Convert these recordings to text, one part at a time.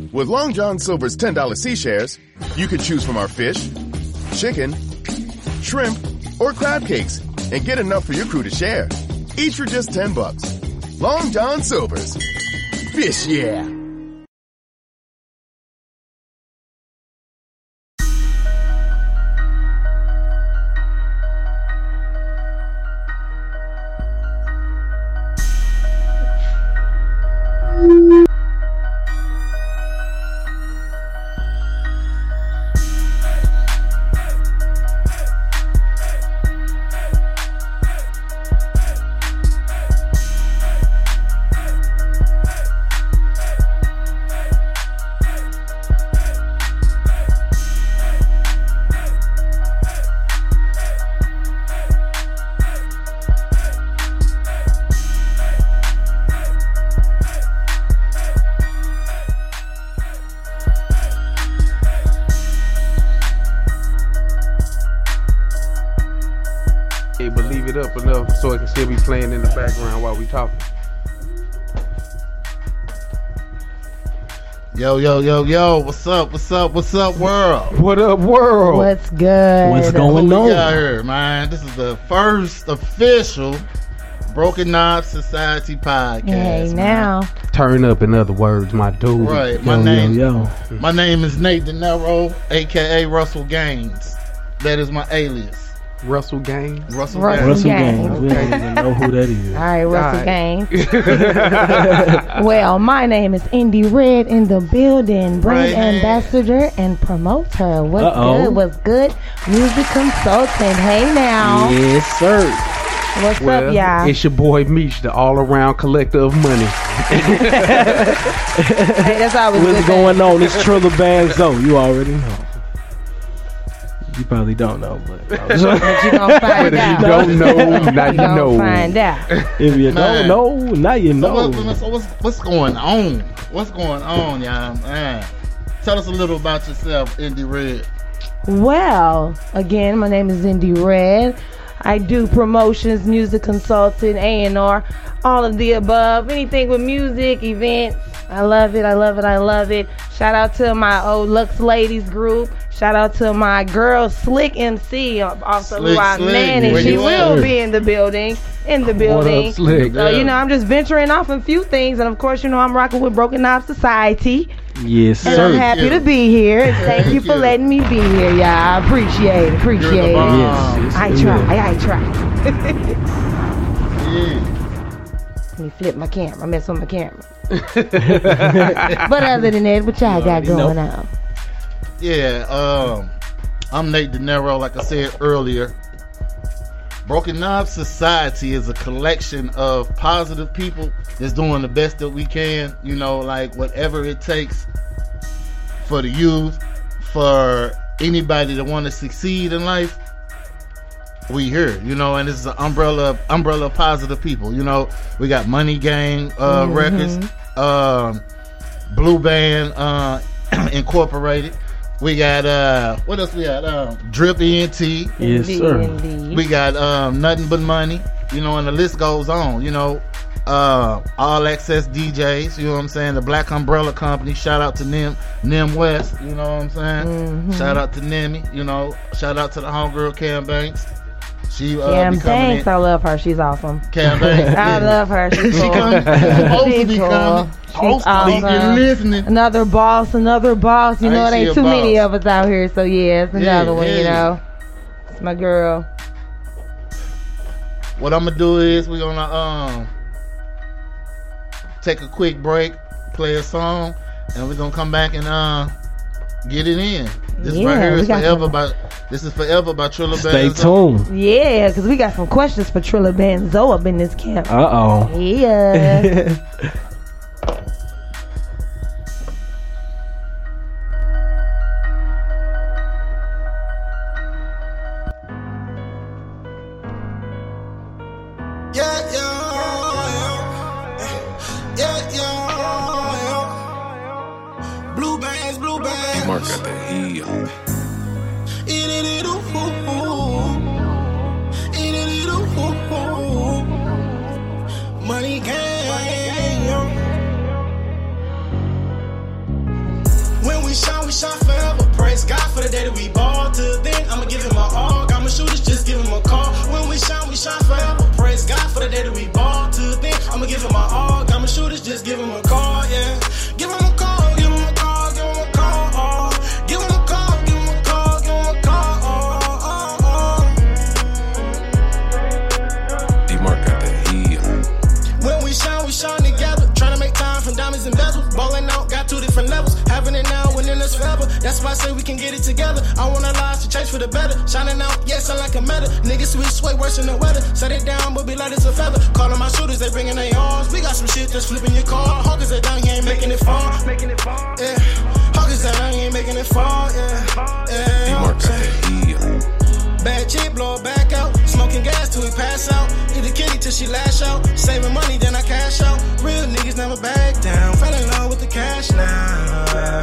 With Long John Silver's $10 C-Shares, you can choose from our fish, chicken, shrimp, or crab cakes and get enough for your crew to share. Each for just $10. Long John Silver's. Fish, yeah. But leave it up enough so it can still be playing in the background while we talking. Yo, what's up, world? What up, world? What's good? What's going on? We got here, man. This is the first official Broken Knob Society podcast. Hey, now. Turn up, in other words, my dude. Right, My name is Nate De Niro, aka Russell Gaines. That is my alias. Russell Gaines. Russell Gaines. Gaines. We don't even know who that is. All right, Russell Gaines. Well, my name is Indy Red in the building, brand ambassador and promoter. What's good? Music consultant. Hey, now. Yes, sir. What's up, y'all? It's your boy Meech, the all-around collector of money. Hey, that's always What's good going on? It's Triller Banzo. You already know. You probably don't know, but But you gonna find out. If you don't know, now you know. Find out. if you don't know, now you know. So what's going on? What's going on, y'all? Man, tell us a little about yourself, Indy Red. Well, again, my name is Indy Red. I do promotions, music consultant, A&R, all of the above. Anything with music, events. I love it. Shout out to my old Lux Ladies group. Shout out to my girl Slick MC, also who I manage. She will be in the building. What up, Slick? So, I'm just venturing off a few things. And, of course, I'm rocking with Broken Knob Society. Yes, And sir. I'm happy to be here. Thank you for letting me be here, y'all. I appreciate it. Yes, I try. Yeah. Let me flip my camera. Mess with my camera. But other than that, what y'all got going on? Yeah, I'm Nate De Niro, like I said earlier. Broken Knob Society is a collection of positive people that's doing the best that we can, like whatever it takes for the youth, for anybody that want to succeed in life. We here, and this is an umbrella of positive people. We got Money Gang Records, Blue Band Incorporated. We got what else we got? Drip ENT. Yes, sir. We got Nothing But Money, and the list goes on. All Access DJs, you know what I'm saying? The Black Umbrella Company, shout out to Nem West, you know what I'm saying? Mm-hmm. Shout out to Nemi, shout out to the homegirl Cam Banks. She Cam Banks, I love her. She's awesome. Cam Banks. I love her. She's She cool. supposed to She's be cool. coming. She's awesome. Listening. Another boss. It ain't too many of us out here, so yeah, it's another one, It's my girl. What I'm gonna do is we're gonna take a quick break, play a song, and we're gonna come back and get it in. This right here is forever by Triller Banzo. Stay tuned. Yeah, because we got some questions for Triller Banzo up in this camp. Uh-oh. Yeah. Mark got that heat on. Money gang. we shine forever. Praise God for the day that we ball. Till then, I'ma give him my all. Got my shooters, just give him a call. When we shine forever. Praise God for the day that we ball. Till then, I'ma give him my all. Got my shooters, just give him a call, yeah. Give him a call, give him a call, give him a call. Give him a call, give him a call, give him a call. D-Mark got that heat. When we shine together. Trying to make time from diamonds and bezels. Balling out, got 2 different levels. Having it now, winning us forever. That's why I say we can get it together. I want our lives to change for the better. Shining out, yeah, sound like a metal. Niggas switch way worse than the weather. Set it down, but be light as a feather. Calling my shooters, they bringing their arms. We got some shit that's flipping your car. Hawkers are down, he ain't making it fall. Yeah. Hawkers are down, he ain't making it fall. Yeah. D-Mark got that heat. Bad chick, blow her back out. Smoking gas till we pass out. Hit the kitty till she lash out. Saving money, then I cash out. Real niggas never back down. Fell in love with the cash now.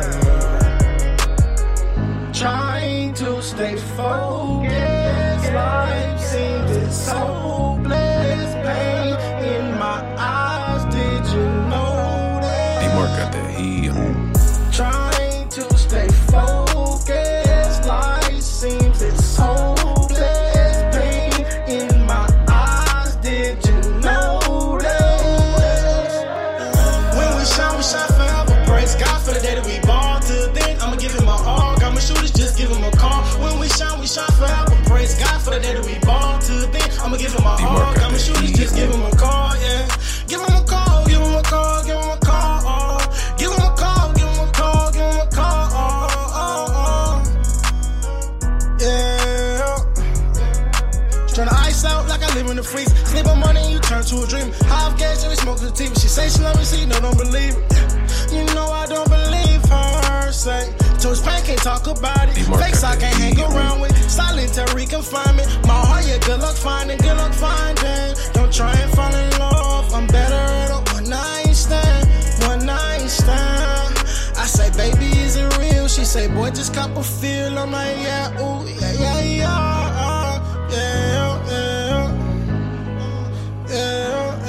Trying to stay focused. Life seems so blessed. Pain in my eyes. Did you know that? D-Mark got that heat. Trying to stay focused. Life seems it's so blessed. Pain in my eyes. Did you know that? When we shine forever. Praise God for the day that we ball. Till then, I'ma give him my all. Got my shooters, just give him a call. When we shine forever. Praise God for the day that we ball. Till then, I'ma give him my all. Got my shooters, just give him a call, yeah. Give him a call, give him a call, give him a call. Give him a call, give him a call, give him a call. Yeah. Tryna ice out like I live in the freeze. Sleep on money, you turn to a dream. Half gas, every smoke the TV. She say she love me, see, no, don't believe it. You know I don't believe her. Say, Toast Pain can't talk about it. Fakes I can't hang around with. Solitary confinement. My heart, yeah, good luck finding, good luck finding. Don't try and fall in love. I'm better at a one night stand. One night stand. I say, baby, is it real? She say, boy, just cop a feel. I'm like, yeah, ooh, yeah, yeah, yeah. Yeah, yeah. Yeah,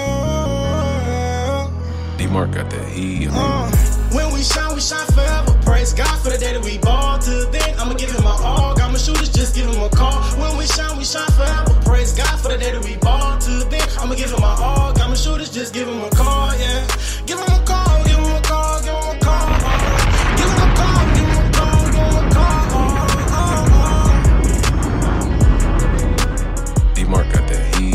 yeah. D-Mark got that heat. When we shine forever. Praise God for the day that we ball. Till then, I'ma give him my all. Got my shooters, just give him a call. When we shine forever. Praise God for the day that we ball. Till then, I'ma give him my all. Got my shooters, just give him a call, yeah. Give him a call, give him a call, give him a call. Give him a call, give him a call, give him a call. D-Mark got that heat.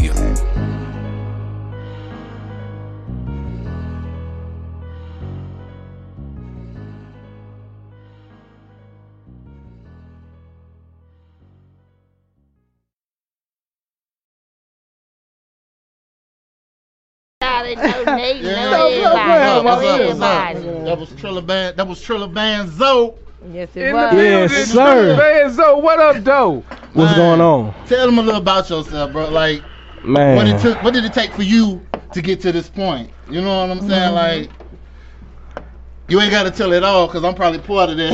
That was Triller Band. That was Triller Band Zoe. Yes, it In was. the Yes, building, sir. Man, so what up, though? What's going on, Tell them a little about yourself, bro. Like, man? what did it take for you to get to this point? You know what I'm saying? Like, you ain't got to tell it all, because I'm probably part of that.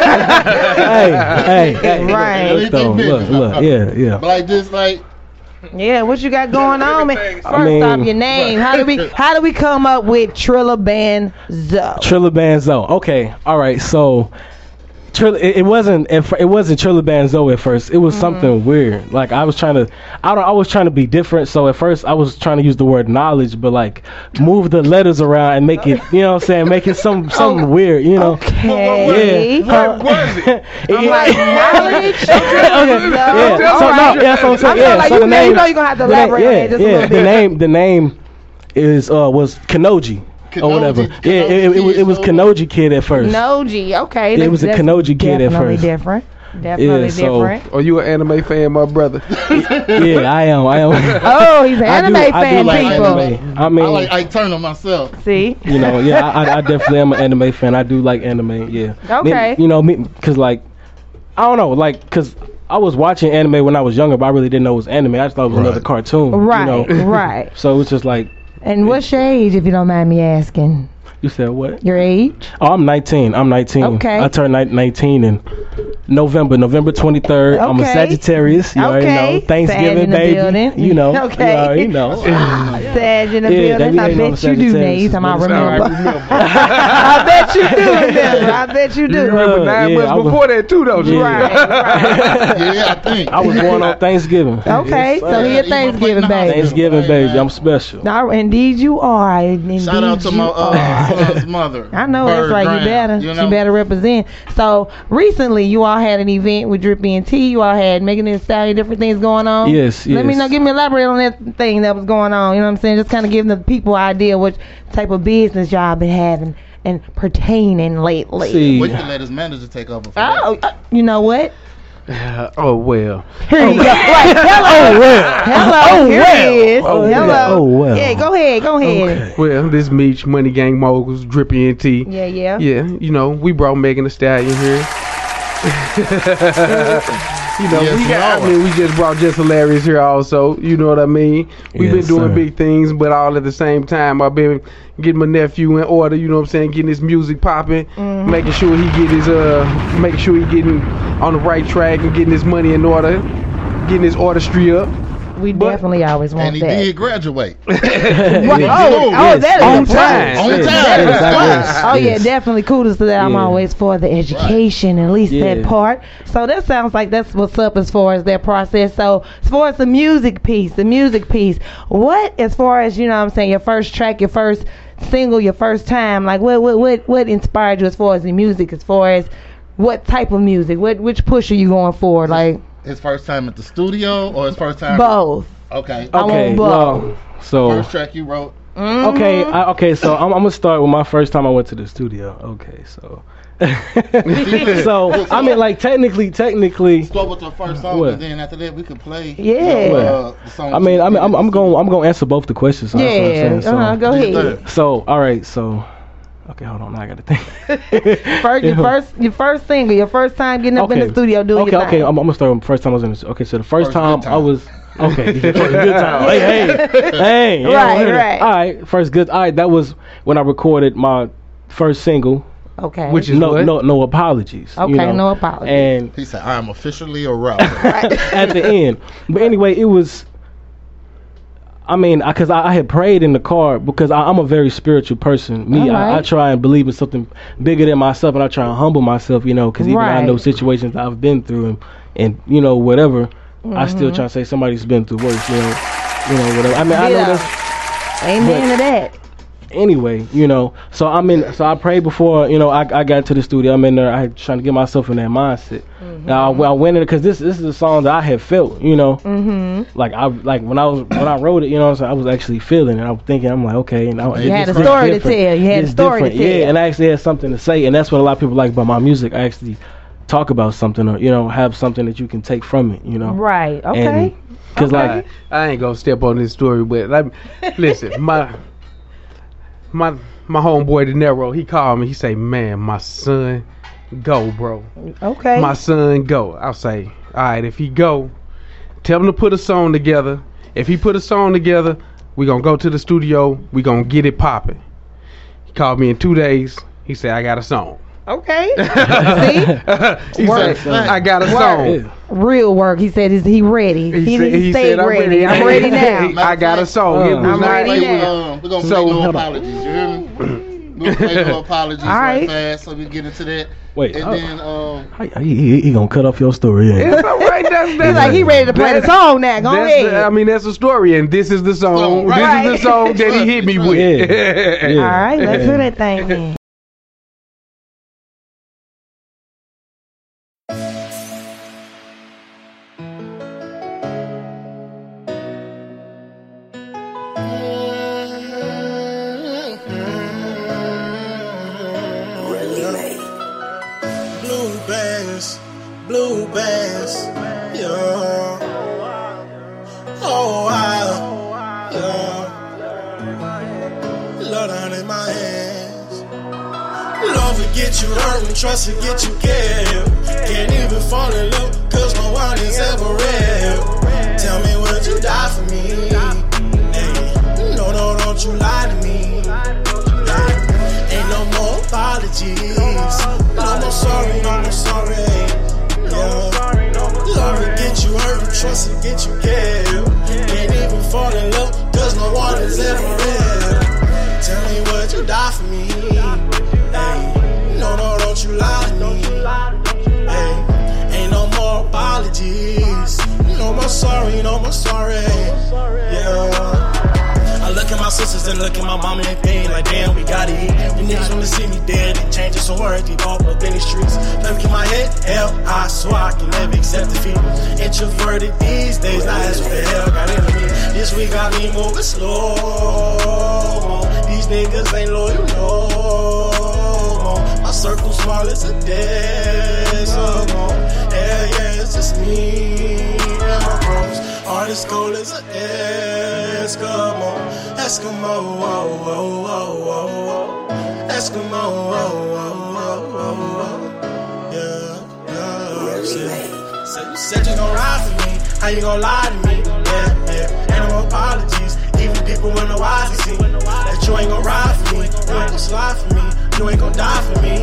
hey, Right. So, look, yeah. But like this, like, Yeah, what you got going on, man? First mean- off, your name. How do we come up with Triller Band Zoe? Triller Band Zoe. Okay, all right. So, it wasn't Triller Band Zoe at first. It was something weird. Like I was trying to be different. So at first I was trying to use the word knowledge, but like move the letters around and make it, you know what I'm saying, make it something weird, you know. Okay. Yeah. What was it? I'm like, knowledge? So the name, you know you're going to have to elaborate on that just a little bit. the name was Kanoji. Or whatever. Yeah, it was Kanoji Kid at first. Kanoji, okay. It was a that's Kanoji Kid at definitely first. different. Definitely different. Are you an anime fan, my brother? Yeah, I am. Oh, he's an anime fan, like people. anime. I mean, I like Ike Turner myself. See? you know, yeah, I definitely am an anime fan. I do like anime, yeah. Okay. You know, because like, I don't know, like, because I was watching anime when I was younger, but I really didn't know it was anime. I just thought it was another cartoon. Right, You know? right. So it was just like, And what's your age, if you don't mind me asking? you said what? Your age? Oh, I'm 19. Okay. I turned 19 in November 23rd. I'm a Okay. Sagittarius. You already Okay. know. Thanksgiving, Sag in the baby. building. You know. Okay. You already know. Sag in the Yeah, they building. be I hating on bet you do, Sagittarius. Nate. I All remember. right, I bet you do remember. I bet you do. You remember 9 Yeah, months I was- before that too, though. Yeah. Right, right. Yeah, I think. I was born on Thanksgiving. Okay, so he a Thanksgiving baby. Thanksgiving, baby. I'm special. No, indeed you are. Indeed Shout out to you my are. son's mother. I know that's Bird right. Graham, You better, you know? you better represent. So recently, you all had an event with Drippy and T. You all had Megan Thee Stallion, different things going on. Yes, Let me yes. know. Give me elaborate on that thing that was going on. You know what I'm saying? Just kind of giving the people an idea what type of business y'all been having and pertaining lately. See, We can let his manager take over for Oh, that. you know what? Oh well. Here you go. Right. Hello. Hello. Here he is. Oh, Hello. yeah. Oh, well. Yeah, go ahead. Go ahead. Well, this Meech, Money Gang Moguls, Drippy and T. Yeah, yeah. Yeah, you know, we brought Megan Thee Stallion here. You know, Yes, we just brought Just Hilarious here also. You know what I mean? We've Yes, been doing sir. big things, but all at the same time, I've been getting my nephew in order. You know what I'm saying? Getting his music popping, making sure he get his making sure he getting on the right track and getting his money in order, getting his artistry up. We definitely always want And he that. did graduate. What? Yes. Oh, that is On a plus. time. On Yes, time. yes, Yes. Oh yeah, yes. definitely kudos to that. I'm Yeah. always for the education, at least that Yeah. part. So that sounds like that's what's up as far as that process. So as far as the music piece, what as far as, you know what I'm saying, your first track, your first single, your first time, like what inspired you as far as the music, as far as what type of music, which push are you going for? Like His first time at the studio or his first time? both. Okay. I Okay, want both. well, so First track you wrote. okay, so I'm gonna start with my first time I went to the studio. Okay, so so I mean, like technically, Start with your first song, What? and then after that we could play. Yeah. The song. I mean, I'm gonna answer both the questions. So that's what I'm Yeah, saying. So, go Do your ahead. thing. so all right, so okay, hold on, now I gotta think. Your first single, your first time getting up in the studio doing okay, your okay. thing. I'm gonna start with the first time I was in the. Okay, so the first First time good time. I was. Okay, first good time. Hey. You don't Right, hear that. right. All right, first good. All right, that was when I recorded my first single. Okay. Which is No, what? no apologies. Okay, you know? no apologies. And He said, "I am officially a rapper." at the end, but anyway, it was. I mean, because I had prayed in the car because I'm a very spiritual person. Me, All right. I try and believe in something bigger than myself, and I try and humble myself, you know, because even I Right. know situations that I've been through, and you know, whatever, I still try to say somebody's been through worse, you know, whatever. I mean, I know Yeah. that's Amen to that. anyway, you know. So I prayed before, you know, I got to the studio. I'm in there. I had trying to get myself in that mindset. Now I went in because this is a song that I had felt, you know. Like when I wrote it, you know what I'm saying, I was actually feeling it. I was thinking, I'm like, okay, and You had a story to tell. You had a story to tell. Yeah, and I actually had something to say, and that's what a lot of people like about my music. I actually talk about something, or you know, have something that you can take from it, you know. Right. Okay. Because I ain't gonna step on this story, but listen, my homeboy De Niro, he called me. He say, "Man, my son, go, bro. Okay. My son, go." I'll say, "All right, if he go, tell him to put a song together. If he put a song together, we gonna go to the studio. We gonna get it popping." He called me in 2 days. He said, "I got a song." Okay. See? He Work. said, "I got a Work. song." yeah. Real work. He said, is he ready? He stayed said, ready. I'm ready now. I got a song. It was I'm not- ready We're now. gonna So- play no Hold on. apologies. You hear me? We'll play no apologies All right right. fast, so we get into that. Wait, And then he gonna cut off your story. Yeah. It's all right. That's He's like, he ready to play the song now. Go ahead. I mean, that's a story, and this is the song. Song, right. This is the song that he hit me with. Yeah. Yeah. All right, let's do that thing then. Blue bands, yeah. Oh wow, yeah. Love down in my hands. Love will get you hurt and trust will get you killed. Can't even fall in love, cause no one is ever real. Tell me, would you die for me? Hey, no, don't you lie to me. Ain't no more apologies. No more sorry, no more sorry. sisters that look at my mama and think like, damn, we gotta eat. The niggas wanna see me dead, they changing some words, they pop up in the streets. Let me keep my head held high so I can never accept defeat. Introverted these days, now that's what the hell got into me. This week got me moving slow. These niggas ain't loyal, no. My circle small as a Eskimo. Hell yeah, it's just me and my bros. Artist cold as an Eskimo. Eskimo, oh, oh, oh, oh. Eskimo, oh, oh, oh, oh. Yeah, shit. So you said you gon' ride for me. How you gon' lie to me? Yeah. Ain't no apologies. Even people wanna wise to see that you ain't gon' ride for me. You ain't gon' slide for me. You ain't gon' die for me.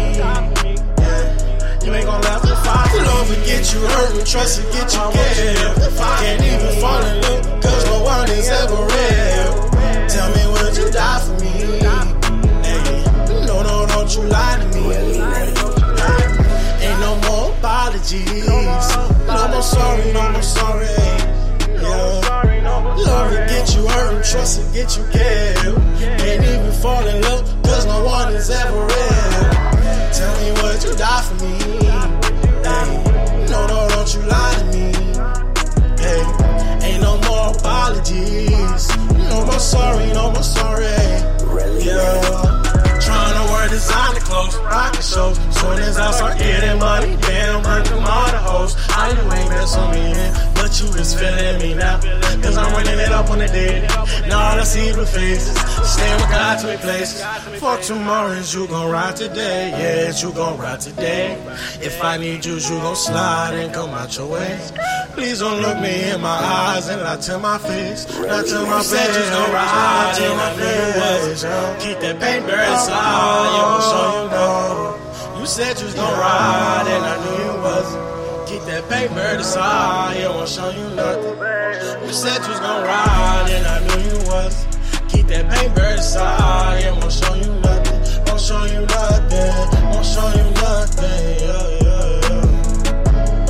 Yeah. You ain't gon' laugh and fight. Love will get you hurt and trust will get you killed. Can't even fall in love, cause no one is ever real. Tell me, would you die for me? Hey. No, don't you lie to me. Ain't no more apologies. No more sorry, no more sorry. Yeah. Love will get you hurt and trust will get you killed. Can't even fall in love, cause no one is ever real. Tell me, would you die for me? Hey. No, don't you lie to me. Hey. Ain't no more apologies. No more sorry, no more sorry. Yeah. Trying to wear designer clothes, rocket shows. Soon as I start getting money, damn, burn them all the hoes. I you ain't mess on me, but you is feeling me now. Cause I'm running it up on the dead. Now all I see is faces. Stand with God to places. For tomorrow is you gon' ride today. Yes, you gon' ride today. If I need you, you gon' slide and come out your way. Please don't look me in my eyes and lie to my face. Lie to my face. You said you gon' ride and I knew you was. Keep that pain buried inside. You gon' show you no. You said you was gon' ride and I knew you wasn't. Keep that paper aside, it won't show you nothing. You said you was gon' ride and I knew you was. Keep that paper aside, it won't show you nothing. Won't show you nothing. Won't show you nothing. Yeah, yeah.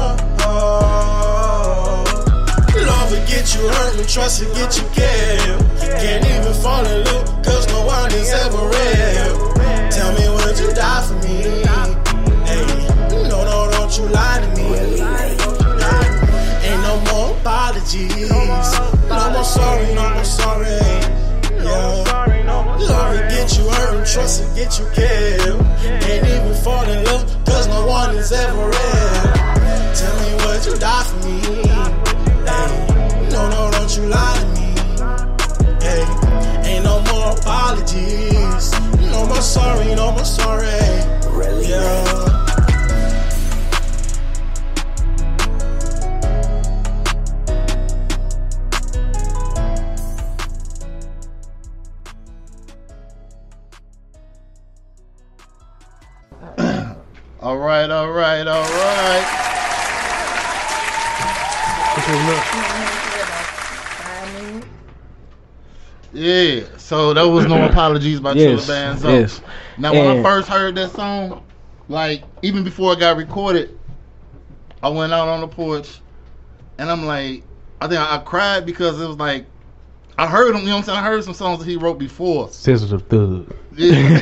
Love will get you hurt and trust will get you killed. Can't even fall in love, cause no one is ever real. Tell me, would you die for me? Hey, no, don't you lie to me. Ain't no more apologies. No more sorry, no more sorry. Yeah. Love will get you hurt and trust will get you killed. Can't even fall in love, cause no one is ever real. Tell me, would you die for me? Hey, no, don't you lie to me. Hey, ain't no more apologies. No more sorry, no more sorry. Yeah. All right. Yeah, so that was No Apologies by Triller Banzo. Yes. Now, when I first heard that song, like, even before it got recorded, I went out on the porch, and I'm like, I think I cried because it was like, I heard him, you know what I'm saying? I heard some songs that he wrote before. Sensitive Thug. Yeah.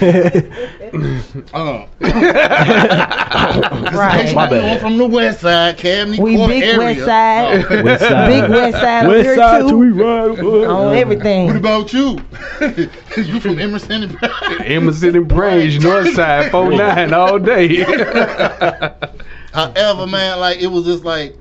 Right. My bad. From the west side, Camden We Court big area. west side. Oh. West side. Big west side over West here side too. till we ride. On everything. What about you? You from Emerson and Emerson and Branch, North Side, 49 all day. However, man, like, it was just like,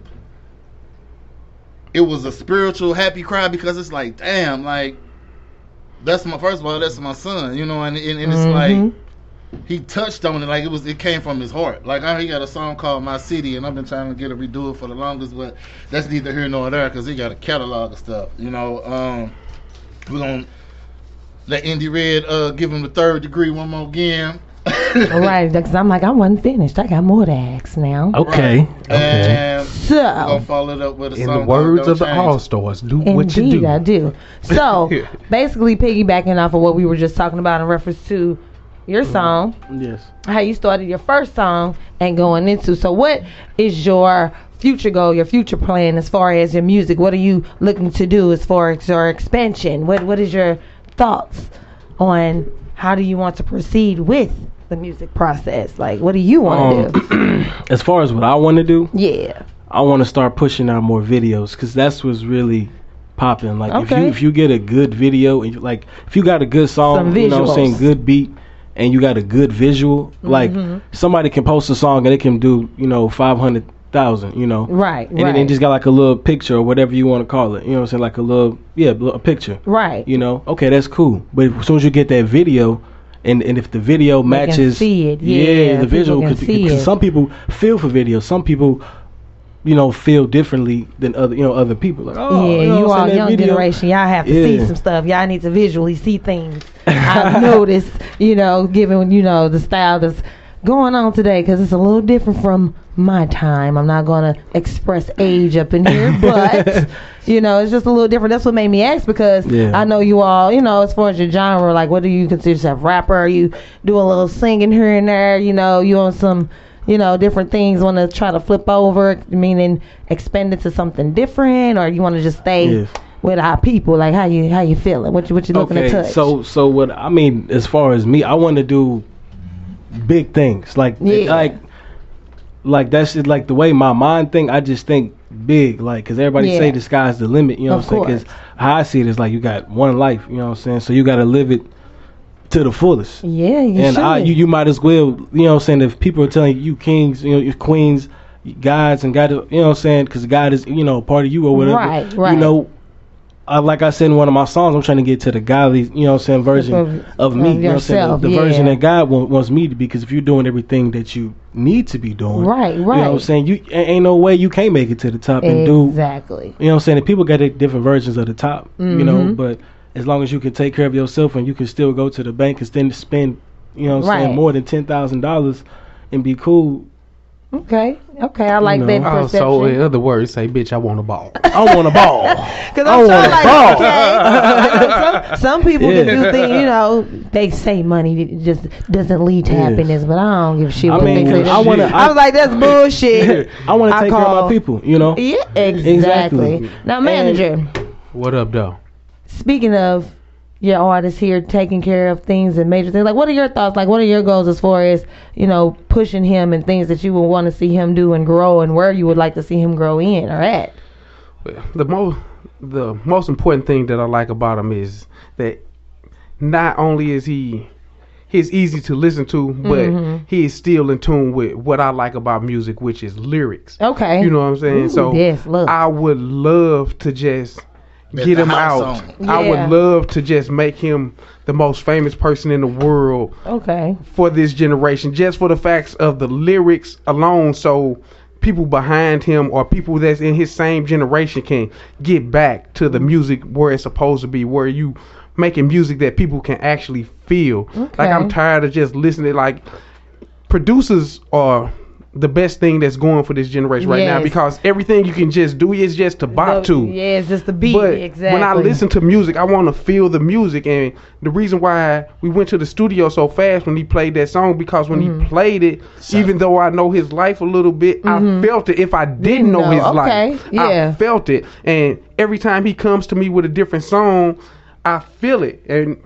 it was a spiritual happy cry because it's like, damn, like, that's my, first of all, that's my son, you know, and it's like, he touched on it like it came from his heart. Like, he got a song called My City, and I've been trying to get it redo it for the longest, but that's neither here nor there because he got a catalog of stuff, you know. We're gonna let Indie Red give him the third degree one more again. All right, because I'm like, I wasn't finished. I got more to ask now. Okay. And So, we're gonna follow it up with a In song the words called of the Don't Change. All Stars, do what you indeed, do. I do. So, basically, piggybacking off of what we were just talking about in reference to your song, Yes. how you started your first song and going into. So, what is your future goal, your future plan as far as your music? What are you looking to do as far as your expansion? What is your thoughts on how do you want to proceed with the music process? Like, what do you want to do? As far as what I want to do, Yeah. I want to start pushing out more videos because that's what's really popping. Like Okay. if you get a good video and like if you got a good song, Some you know what I'm saying, visuals. good beat, and you got a good visual, like somebody can post a song and it can do 500,000, Right. and then they just got like a little picture or whatever you want to call it, you know what I'm saying, like a little a picture, Right. Okay, that's cool. But as soon as you get that video. And if the video They can matches, see it. the Yeah, visual, people can see because it. some people feel for videos. Some people, feel differently than other people. Like, oh, Yeah, you what I'm all saying, that young video- generation. Y'all have to see Yeah. some stuff. Y'all need to visually see things. I've noticed, given the style that's going on today, because it's a little different from my time. I'm not going to express age up in here, but it's just a little different. That's what made me ask, because Yeah. I know you all, as far as your genre, like, what do you consider yourself? Rapper? Are you do a little singing here and there? You on some different things, want to try to flip over, meaning expand it to something different, or you want to just stay Yes. with our people? Like, how you feeling? What you looking to touch? So what I mean, as far as me, I want to do big things. Like Yeah. like that's just like the way my mind think. I just think big, like, because everybody Yeah. say the sky's the limit. You know Of what I'm saying? course. Because how I see it is like you got one life. You know what I'm saying? So you got to live it to the fullest. Yeah, you And should. you might as well, you know what I'm saying, if people are telling you kings, you queens, gods, and God, you know what I'm saying, because God is, part of you or whatever. Right. Like I said in one of my songs, I'm trying to get to the godly, you know what I'm saying, version of me. You know what I'm saying? yourself, The version yeah. that God wants me to be, because if you're doing everything that you need to be doing, Right, you know what I'm right. saying, you ain't no way you can't make it to the top and do, Exactly. you know what I'm saying, and people got their different versions of the top, Mm-hmm. but as long as you can take care of yourself and you can still go to the bank and then spend, you know what I'm Right. saying, more than $10,000 and be cool. Okay, I like know. that Oh, perception. so in other words, say, bitch, I want a ball. I want a ball. Because I I'm want trying a like, okay. some people that Yeah. do things, they say money just doesn't lead to Yeah. happiness, but I don't give a shit I what mean, they say. I wanna- I was like, that's bullshit. I want to take care of call- my people, you know? Yeah, exactly. Exactly. Now, manager, What up, though? speaking of your artists here taking care of things and major things, like, what are your thoughts? Like, what are your goals as far as, pushing him and things that you would want to see him do and grow, and where you would like to see him grow in or at? The most important thing that I like about him is that not only is he's easy to listen to, but he is still in tune with what I like about music, which is lyrics. Okay. You know what I'm saying? Ooh, So yes, look. I would love to just Let get the him house out. on. I Yeah. would love to just make him the most famous person in the world Okay. for this generation, just for the facts of the lyrics alone, so people behind him or people that's in his same generation can get back to the music where it's supposed to be, where you making music that people can actually feel. Like, I'm tired of just listening. Like, producers are the best thing that's going for this generation right now, Yes. because everything you can just do is just to bop to. Yeah, it's just the beat. But Exactly. when I listen to music, I want to feel the music. And the reason why we went to the studio so fast when he played that song, because when he played it, even though I know his life a little bit, I felt it. If I didn't know his life, yeah. I felt it. And every time he comes to me with a different song, I feel it. And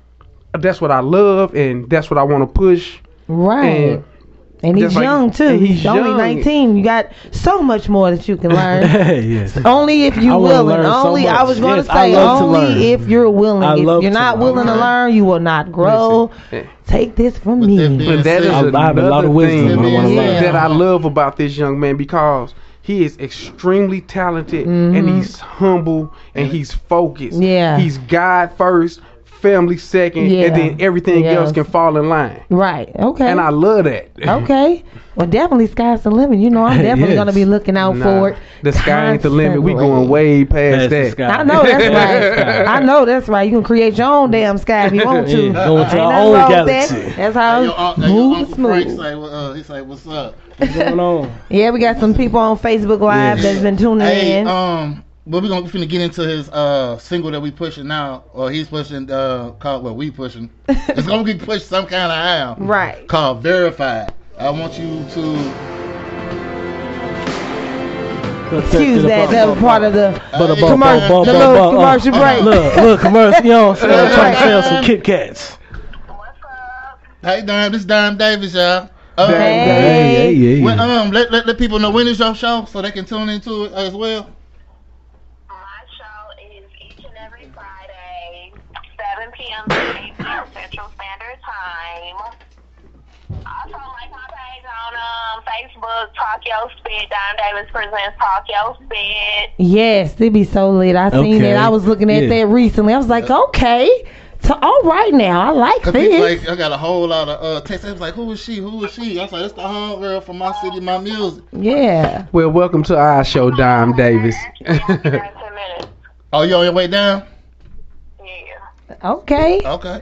that's what I love, and that's what I want to push. Right. And he's just like- young too. and He's only young. 19. You got so much more that you can learn. Yes. Only if you I wanna willing. learn so Only much. I was going Yes, to I say love to only learn. if you're willing. I If love you're to not learn. willing to learn, you will not grow. Listen, Take this from With that me. being But that is said, I have a lot of another wisdom thing I want to Yeah. learn. that I love about this young man, because he is extremely talented and he's humble and he's focused. Yeah. He's God first, family second, Yeah. and then everything Yeah. else can fall in line. Right. Okay. And I love that. Okay. Well, definitely sky's the limit. You know, I'm definitely Yes. going to be looking out Nah, for it. the sky ain't the limit. We Constantly. going way past Past the that. sky. I know that's right. I know that's right. You can create your own damn sky if you want to. Yeah, go into Ain't our nothing own wrong with galaxy. that. That's how your, it's your Uncle Frank smooth. say, he say, what's up? What's going on? Yeah, we got some people on Facebook Live Yeah. that's been tuning Hey, in. but we finna get into his single that we pushing now, or he's pushing called what we pushing. It's gonna get pushed some kind of how. Right. Called Verified. I want you to Excuse that. That was part of the Commercial commercial break. Look, commercial. You know what I'm saying? I'm trying to sell some Kit Kats. Hey, Dime, this is Dime Davis, y'all. Hey. Let people know when is your show so they can tune into it as well. My show is each and every Friday, 7 p.m. to 8 p.m. Central Standard Time. Also, like my page on Facebook, Talk Your Spit. Dime Davis presents Talk Your Spit. Yes, it be so lit. I seen Okay. it. I was looking at that recently. I was like, okay. So, all right now. I like Cause people, this. like, I got a whole lot of texts. They was like, who is she? Who is she? I was like, it's the homegirl from My City, My Music. Yeah. Well, welcome to our show, Dime Davis. I'll be there in 10 minutes. Oh, you on your way down? Yeah. Okay. Okay.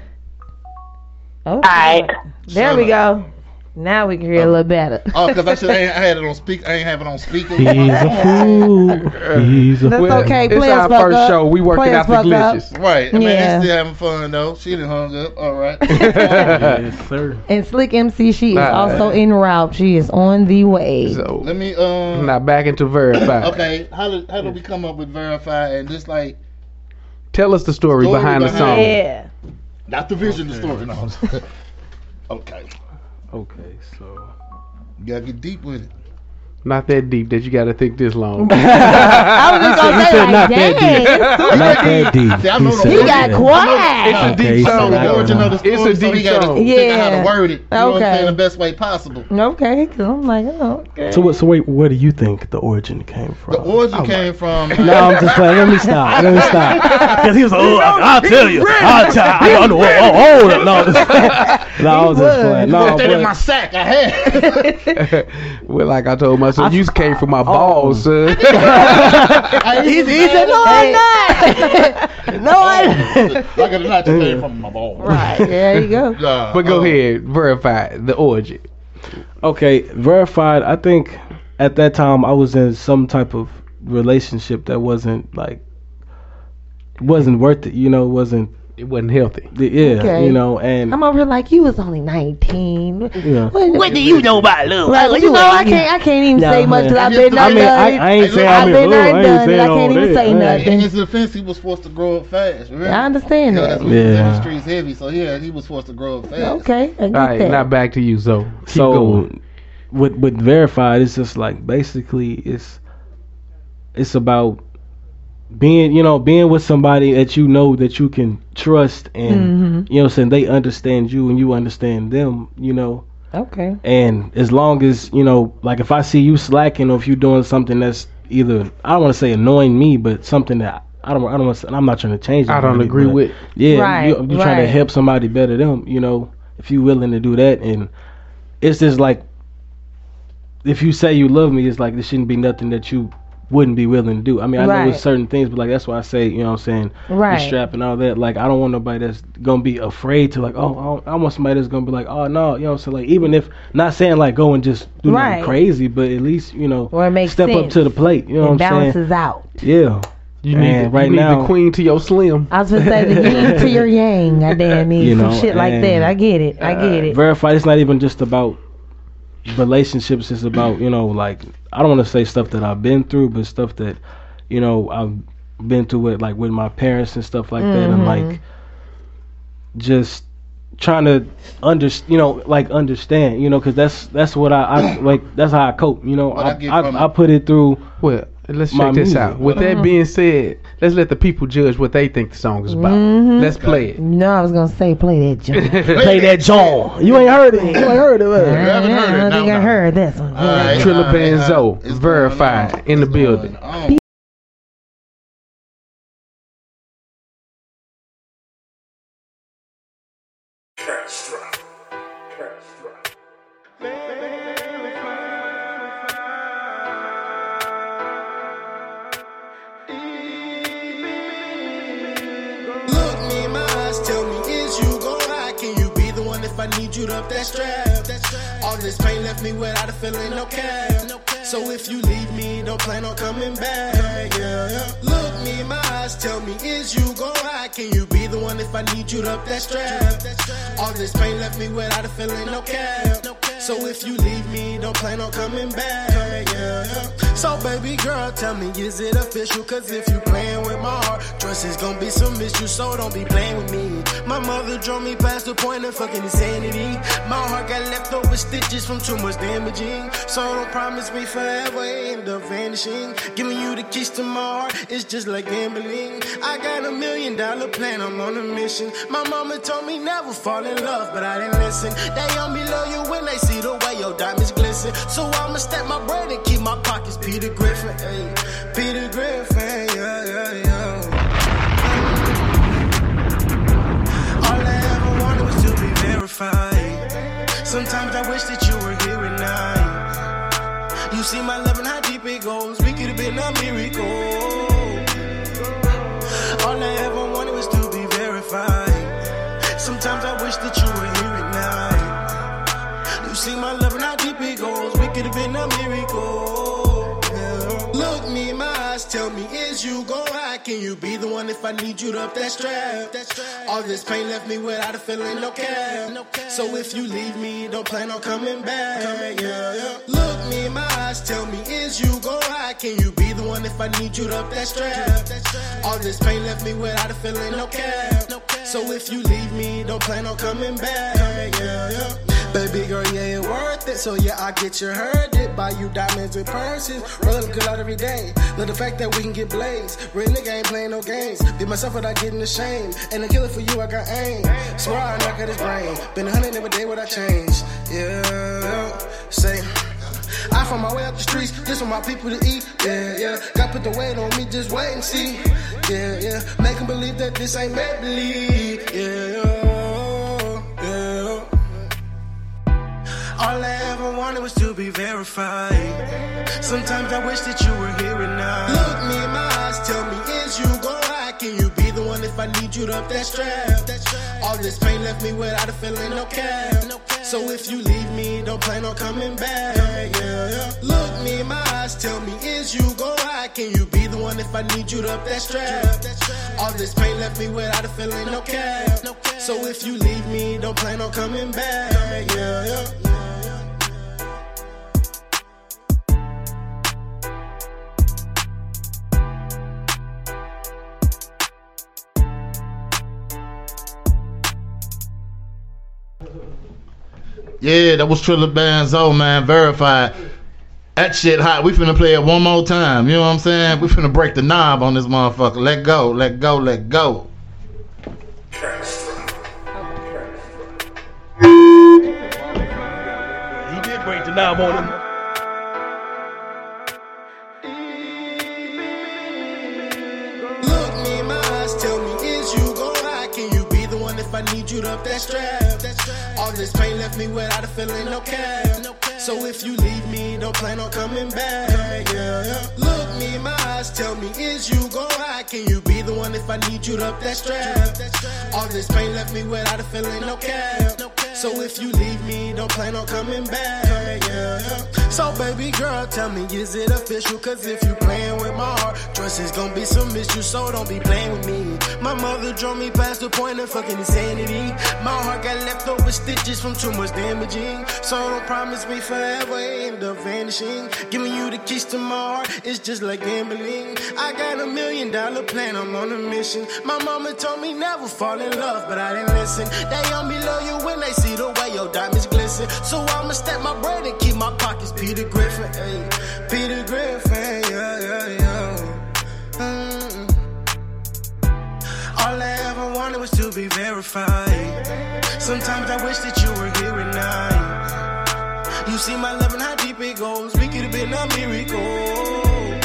Okay. There we go. Now we can hear a little better. Oh, because I had it on speak. I ain't have it on speaker. He's a fool. He's a That's fool. okay. It's Players our fuck first up. show. We working Players out the fuck up. glitches. Right. I mean, Yeah. they still having fun, though. She didn't hung up. All right. Yes, sir. And Slick MC, she is Alright. also en route. She is on the way. So Let me, now back into verified. okay, how do we come up with Verify and just like, Tell us the story Story behind the behind song. Yeah. not the vision, the story. No. Okay. Okay, so. You gotta get deep with it. Not that deep that you got to think this long. I was just gonna He say, said like, not that dang. deep. Not that deep. See, I know the said He origin. got that. quiet. It's a Okay, deep so song. The I origin know. of the story, It's a so he deep gotta song. figure out how Yeah. to word it. You know what I'm Okay. saying? The best way possible. Okay, because I'm like, oh, okay. So wait, where do you think the origin came from? The origin came from. No, I'm just playing. Let me stop. Because he was like, oh, I'll tell you. I'll tell you. I know. Oh, no. No, I was just playing. No, Put that in my sack. I had. Well, like I told myself, you came from my balls, son. He said, no, I'm not. No, I'm Like it or not, you came from my balls. Right, there you go. But go ahead, verify the origin. Okay, verified. I think at that time I was in some type of relationship that wasn't worth it. You know, It wasn't healthy. yeah. Okay. You know, and I'm over here like you was only 19. yeah. What do you know about love? Right, well, you know, I can't even Nah, say much man. because I've been I done mean, it. I ain't saying I've I'm been in there love. and I ain't done it. saying I all can't even that. say Man. nothing. In his defense, he was forced to grow up fast. Remember? I understand You know, that. that's what he was in the Yeah. streets heavy. So yeah, he was forced to grow up fast. Okay, I get All right, that. now back to you, so keep So going. with verified, it's just like basically it's about being with somebody that you know that you can trust and Mm-hmm. you know what I'm saying, they understand you and you understand them, you know. Okay. And as long as, you know, like if I see you slacking or if you're doing something that's either, I don't want to say annoying me, but something that I don't want to, I'm not trying to change I don't nobody, agree but with. yeah, Right, you're trying to right. help somebody better them, you know, if you're willing to do that. And it's just like, if you say you love me, it's like there shouldn't be nothing that you wouldn't be willing to do. I mean, I know Right. it's certain things, but like that's why I say, you know what I'm saying, Right. the strap and all that. Like I don't want nobody that's gonna be afraid to like, oh, I want somebody that's gonna be like, oh no, you know what I'm saying, like even if not saying like go and just do Right. nothing crazy, but at least, you know, Or it makes step up sense. to the plate. You know It what I'm saying? balances out. Yeah. You need, And the, right you need now- the queen to your slim. I was gonna say the yin to your yang. I damn need You some know, shit like and- that. I get it. I get it. Verified. It's not even just about relationships. It's about, you know, like I don't want to say stuff that I've been through, but stuff that, you know, I've been through with like with my parents and stuff like that, and like just trying to understand, you know, because that's what I like. That's how I cope. You know, What I get from I put it through. Well, let's My check this music. out. With that being said, let's let the people judge what they think the song is about. Let's play it. No, I was gonna say play that joint. Play that John. You ain't heard it. You ain't heard it. Man. haven't heard it. I don't think No, I no. heard this one. All right, Trilla all right, Benzo, all right. It's going verified on. in the It's building. going on. Look me in my eyes, tell me, is you gon' ride? Can you be the one if I need you to up that strap? All this pain left me without a feeling, no cap. So if you leave me, don't plan on coming back. Yeah. Look me in my eyes, tell me, is you gon' ride? Can you be the one if I need you to up that strap? All this pain left me without a feeling, no cap. So if you leave me, don't plan on coming back. Yeah. So baby girl, tell me, is it official? Cause if you playing with my heart, trust is gonna be some issue, so don't be playing with me. My mother drove me past the point of fucking insanity. My heart got leftover stitches from too much damaging. So don't promise me forever, end up vanishing. Giving you the keys to my heart, it's just like gambling. I got $1 million plan, I'm on a mission. My mama told me never fall in love, but I didn't listen. They only love you when they see the way your diamonds glisten. So I'ma stack my bread and keep my pockets Peter Griffin, hey. Peter Griffin, yeah. All I ever wanted was to be verified. Sometimes I wish that you were here at night. You see my love and how deep it goes. We could have been a miracle. All I ever wanted was to be verified. Sometimes I wish that you were here at night. You see my love and how deep it goes. We could have been a miracle. Yeah. Look me in my eyes, tell me, is you gon' hide? Can you be the one if I need you to up that strap? All this pain left me without a feeling, no care. So if you leave me, don't plan on coming back. Yeah. Look me in my eyes, tell me, is you gon' hide? Can you be the one if I need you to up that strap? All this pain left me without a feeling, no care. So if you leave me, don't plan on coming back. Yeah. Baby girl, yeah, it worth it. So yeah, I get you heard it. Buy you diamonds and purses. Roll them good out every day. Love the fact that we can get blazed. Real nigga ain't playing no games. Be myself without getting ashamed. And a killer for you, I got aim. Swear I knock at his brain. Been 100 every day without change. Yeah. Say, I found my way up the streets. This for my people to eat. Yeah. God put the weight on me, just wait and see. Yeah. Make them believe that this ain't make believe. Yeah. All I ever wanted was to be verified. Sometimes I wish that you were here and now. Look me in my eyes, tell me, is you gon' hide? Can you be the one if I need you to up that strap? All this pain left me without a feeling, no care. So if you leave me, don't plan on coming back. Yeah. Look me in my eyes, tell me, is you gon' hide? Can you be the one if I need you to up that strap? All this pain left me without a feeling, no care. So if you leave me, don't plan on coming back. Yeah. Yeah, that was Triller Banzo, man, verified. That shit hot. We finna play it one more time. You know what I'm saying? We finna break the knob on this motherfucker. Let go. He did break the knob on him. Look me in my eyes, tell me, is you gon' hide? Can you be the one if I need you to up that strap? All this pain left me without a feeling, no care. So if you leave me, don't plan on coming back. Yeah. Look me in my eyes, tell me, is you gon' hide? Can you be the one if I need you to up that strap? All this pain left me without a feeling, no care. So if you leave me, don't plan on coming back. Yeah. So baby girl, tell me, is it official? Cause if you playing with my heart, trust is gonna be some issue, so don't be playing with me. My mother drove me past the point of fucking insanity. My heart got leftover stitches from too much damaging. So don't promise me forever, end up vanishing. Giving you the keys to my heart, it's just like gambling. I got $1 million plan, I'm on a mission. My mama told me never fall in love, but I didn't listen. They only love you when they see the way your diamonds glisten. So I'ma stack my bread and keep my pockets Peter Griffin, hey. Peter Griffin, yeah. All I ever wanted was to be verified. Sometimes I wish that you were here at night. You see my love and how deep it goes. We could have been a miracle.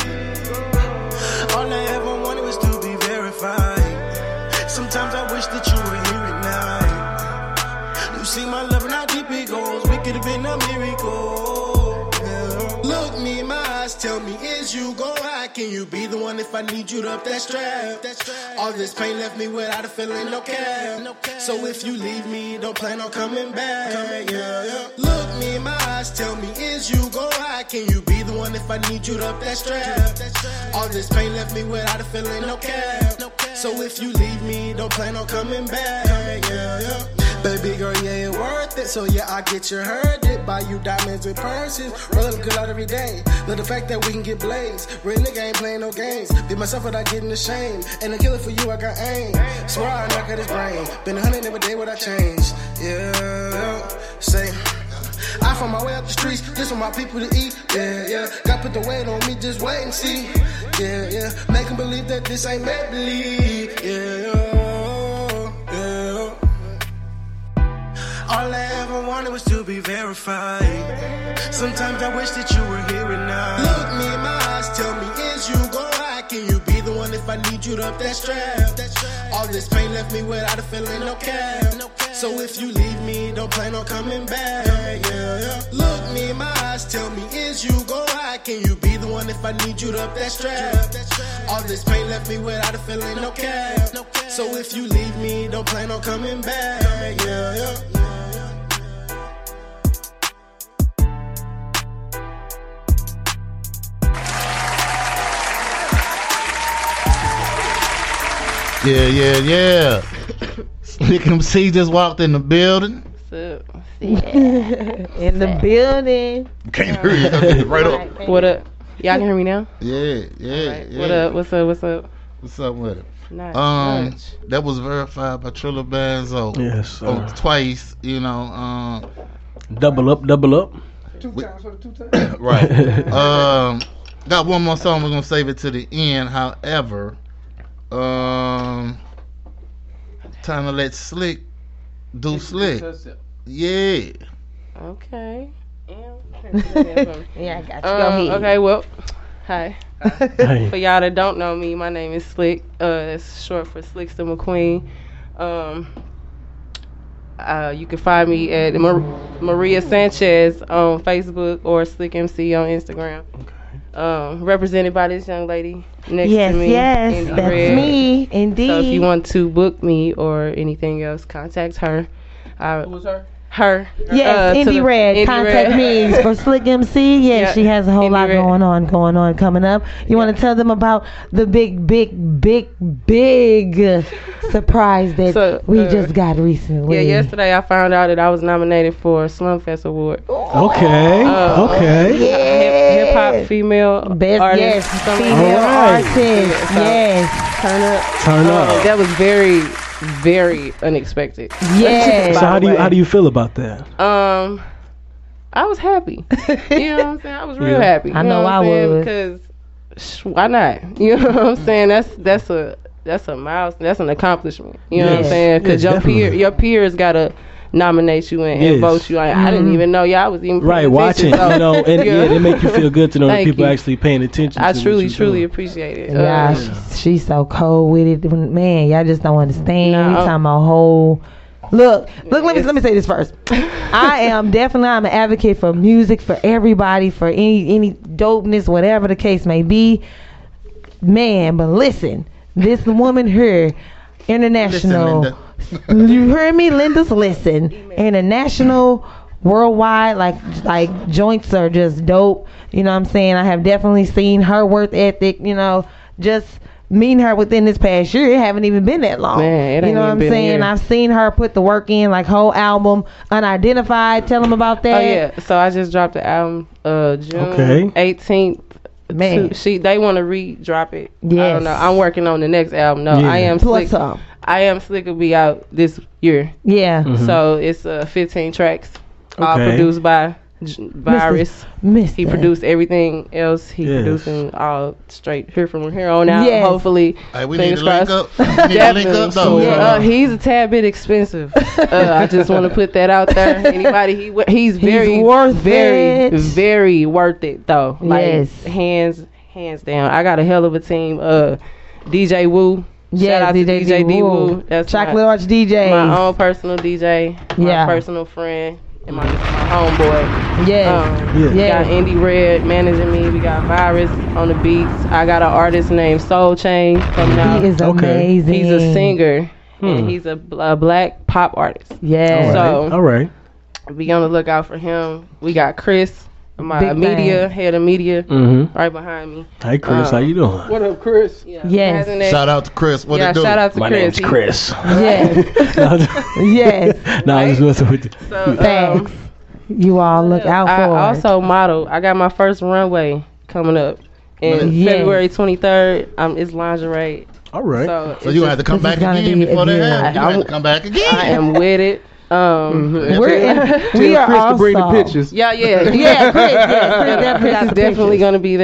All I ever wanted was to be verified. Sometimes I wish that you were here at night. You see my love and how deep it goes. We could have been a miracle. Yeah. Look me in my eyes, tell me, is you gon' hide? Can you be the one if I need you to up that strap? All this pain left me without a feeling, no care. So if you leave me, don't plan on coming back. Yeah. Look me in my eyes, tell me, is you gon' hide? Can you be the one if I need you to up that strap? All this pain left me without a feeling, no care. So if you leave me, don't plan on coming back. Yeah. Baby girl, yeah, it worth it. So yeah, I get you heard it. Buy you diamonds with purses. Rollin' good out every day. Love the fact that we can get blazed. Real nigga ain't playing no games. Be myself without getting ashamed. And I kill it for you, I got aim. Swear I knock at his brain. Been 100 every day without change. Yeah, say. I found my way up the streets, just for my people to eat. Yeah, yeah. Got put the weight on me, just wait and see. Yeah, yeah. Make 'em believe that this ain't make believe. Yeah, yeah. All I ever wanted was to be verified. Sometimes I wish that you were here and now. Look me in my eyes, tell me, is you gon' ride? Can you be the one if I need you to up that strap? All this pain left me without a feeling, no cap. So if you leave me, don't plan on coming back. Yeah, yeah. Look me in my eyes, tell me, is you gon' ride? Can you be the one if I need you to up that strap? All this pain left me without a feeling, no cap. So if you leave me, don't plan on coming back. Yeah, yeah. Yeah. Slick MC just walked in the building. What's up? In the building. Can't hear you. Right up. What up? Y'all can hear me now? Yeah. Right. What up? What's up? What's up with it? Not much. That was verified by Trilla Banzo. Yes, sir. Twice, you know. Double up. 2 times for the 2 times. Right. Got one more song. We're gonna save it to the end. However, time to let Slick do Slick. Yeah. Okay. Yeah, I got you. Go ahead. Okay, well, hi. Hey. For y'all that don't know me, my name is Slick. It's short for Slickster McQueen. You can find me at Maria Sanchez on Facebook or Slick MC on Instagram. Represented by this young lady next to me. Yes, Indy that's Red. me, indeed. So if you want to book me or anything else, contact her. Who's her? Her. Yes, to Indy the- Red. Indy Contact Red. me for Slick MC. Yes, Yeah, she has a whole Indy lot Red. going on coming up. You want to tell them about the big surprise that So, we just got recently? Yeah, yesterday I found out that I was nominated for a Slumfest Award. Okay. Hip hop female Best artist. yes, something like female Alright. artist. So- Yes, Turn up. That was very, very unexpected. yes. So how do you feel about that? I was happy. You know what I'm saying? I was real Yeah. happy. You I know what I I'm saying? was. Because why not? You know what I'm saying? That's a milestone. That's an accomplishment. You know what I'm Yes. saying? Because Yeah, definitely. your peers gotta nominate you and Yes. vote you. I didn't even know y'all was even paying Right, watching, attention, so, and yeah, they make you feel good to know that Thank people you. actually paying attention. I to what truly, you're truly doing. appreciate it. Yeah, she's so cold with it. Man, y'all just don't understand. No. We talking about whole. Look. Let me say this first. I'm an advocate for music for everybody, for any dopeness, whatever the case may be. Man, but listen, this woman here, international. Listen, You heard me, Linda's listen. International, worldwide, like joints are just dope. You know what I'm saying? I have definitely seen her work ethic, just meeting her within this past year. It haven't even been that long. Man, it you ain't know what even I'm been a saying? year. I've seen her put the work in, like whole album, Unidentified. Tell them about that. Oh yeah, so I just dropped the album June 18th. Man. They want to re-drop it. I Yes. don't know. I'm working on the next album. No, Yeah. I am Plus Slick. some. I am Slick will be out this year. Yeah. So it's 15 tracks, all Okay. produced by Virus. Mr. He produced everything else. He Yes. producing all straight here from here on out. Yes. Hopefully, Hey, we need fingers to link crossed. up. We need to link up though. Definitely. He's a tad bit expensive. I just want to put that out there. Anybody, he's very worth very, it. very worth it though. Like Yes. hands down. I got a hell of a team. DJ Woo. Yeah, Shout out to DJ D Woo. That's Chocolate Arch DJ. my own personal DJ. My Yeah. personal friend. And my homeboy. Yeah. Yeah. We got Indy Red managing me. We got Virus on the beats. I got an artist named Soul Chain coming out. He is Okay. amazing. He's a singer. And he's a black pop artist. Yeah. So All right. be on the lookout for him. We got Chris, my Big media, thing. head of media, Mm-hmm. right behind me. Hey, Chris, how you doing? What up, Chris? Yeah. Yes. Hasn't that- Shout out to Chris. What yeah, it do? shout out to My Chris. name's He- Chris. Yes. Yes. No, I was messing with you. So, Thanks. You all look out for I it. also model. I got my first runway coming up in Yes. February 23rd. It's lingerie. All right. So, So you gonna have to come This is back gonna again be before that again. happens. You gonna have to come back again. I am with it. we are Chris to bring the also- pictures. Yeah. Yeah, Chris. Yeah, Chris definitely Chris got is the definitely pictures. gonna be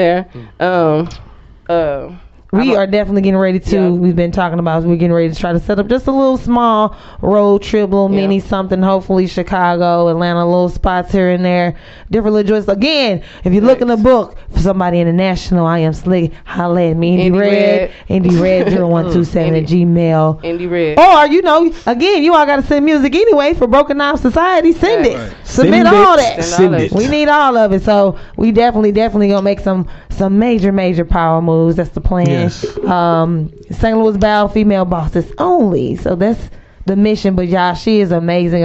there. We are definitely getting ready to. Yeah. We've been talking about. We're getting ready to try to set up just a little small road trip, little Yeah. mini something. Hopefully, Chicago, Atlanta, little spots here and there, different little joints. Again, if you look in the book for somebody international, I am Slick. Holla at me, Indie Red, Indie Red 0127 at Gmail. Indie Red. Or again, you all got to send music anyway for Broken Knife Society. Send it, Right. submit Send all it. that. Send it. We need all of it. So we definitely gonna make some major power moves. That's the plan. Yes. St. Louis Bow female bosses only. So that's the mission. But y'all, she is amazing,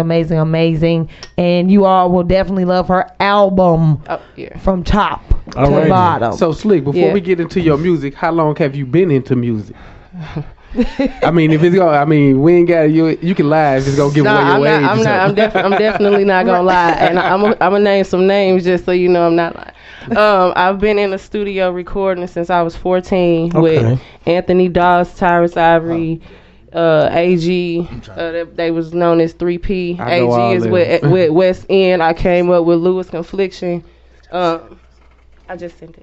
and you all will definitely love her album Oh, yeah. from top All to right. bottom. So Slick, before Yeah. we get into your music, how long have you been into music? I mean, if it's gonna, I mean, we ain't got you can lie if it's gonna give away your I'm age. not. or something. I'm definitely not gonna lie, and I'm gonna name some names just so you know I'm not lying. I've been in the studio recording since I was 14 Okay. with Anthony Doss, Tyrus Ivory, AG. They was known as 3P. I know all AG is them. with West End. I came up with Lewis Confliction. I just sent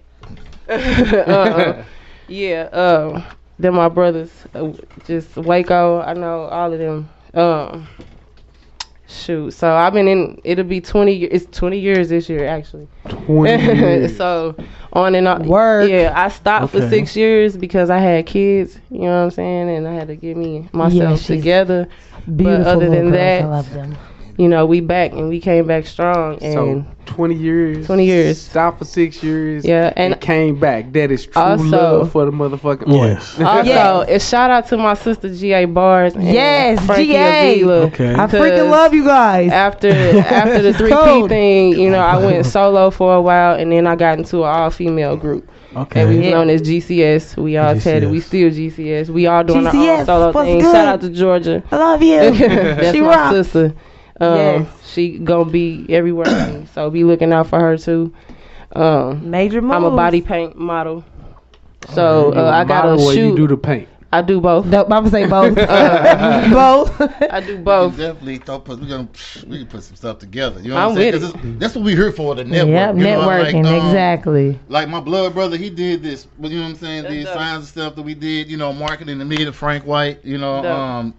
it. Yeah. They're my brothers. Just Waco. I know all of them. Shoot. So I've been in. It'll be 20. It's 20 years this year, actually. 20 years. So on and on. Work. Yeah, I stopped for Okay. 6 years because I had kids. You know what I'm saying? And I had to get myself she's together. Beautiful other little than girls. that, I love them. You know, we back and we came back strong. And So 20 years. 20 years. Stopped for 6 years. Yeah, and came back. That is true also- love for the motherfucking Yes. also, Yes. a shout out to my sister G.A. Bars. And Yes, Frankie G.A.. Avila. Okay. I Because freaking love you guys. After the 3P Cold. thing, you know, I went solo for a while, and then I got into an all-female group. Okay. And we was Yeah. known as GCS. We all said it. We still GCS. We all doing our GCS, own solo what's thing. good? Shout out to Georgia. I love you. That's She my rocks. sister. Yes. She gonna be everywhere. with me, so be looking out for her too. Major moves. I'm a body paint model. So You I got model to or you shoot. do the paint. I do both. No, I'm gonna say both. Both. I do We both. definitely we can put some stuff together. You know I'm what I'm saying? with 'Cause that's what we here for, the network. Yep, you know, networking, like, exactly. Like my blood brother, he did this. You know what I'm saying? That's These dope. signs and stuff that we did. You know, marketing the media, Frank White. You know, Dope.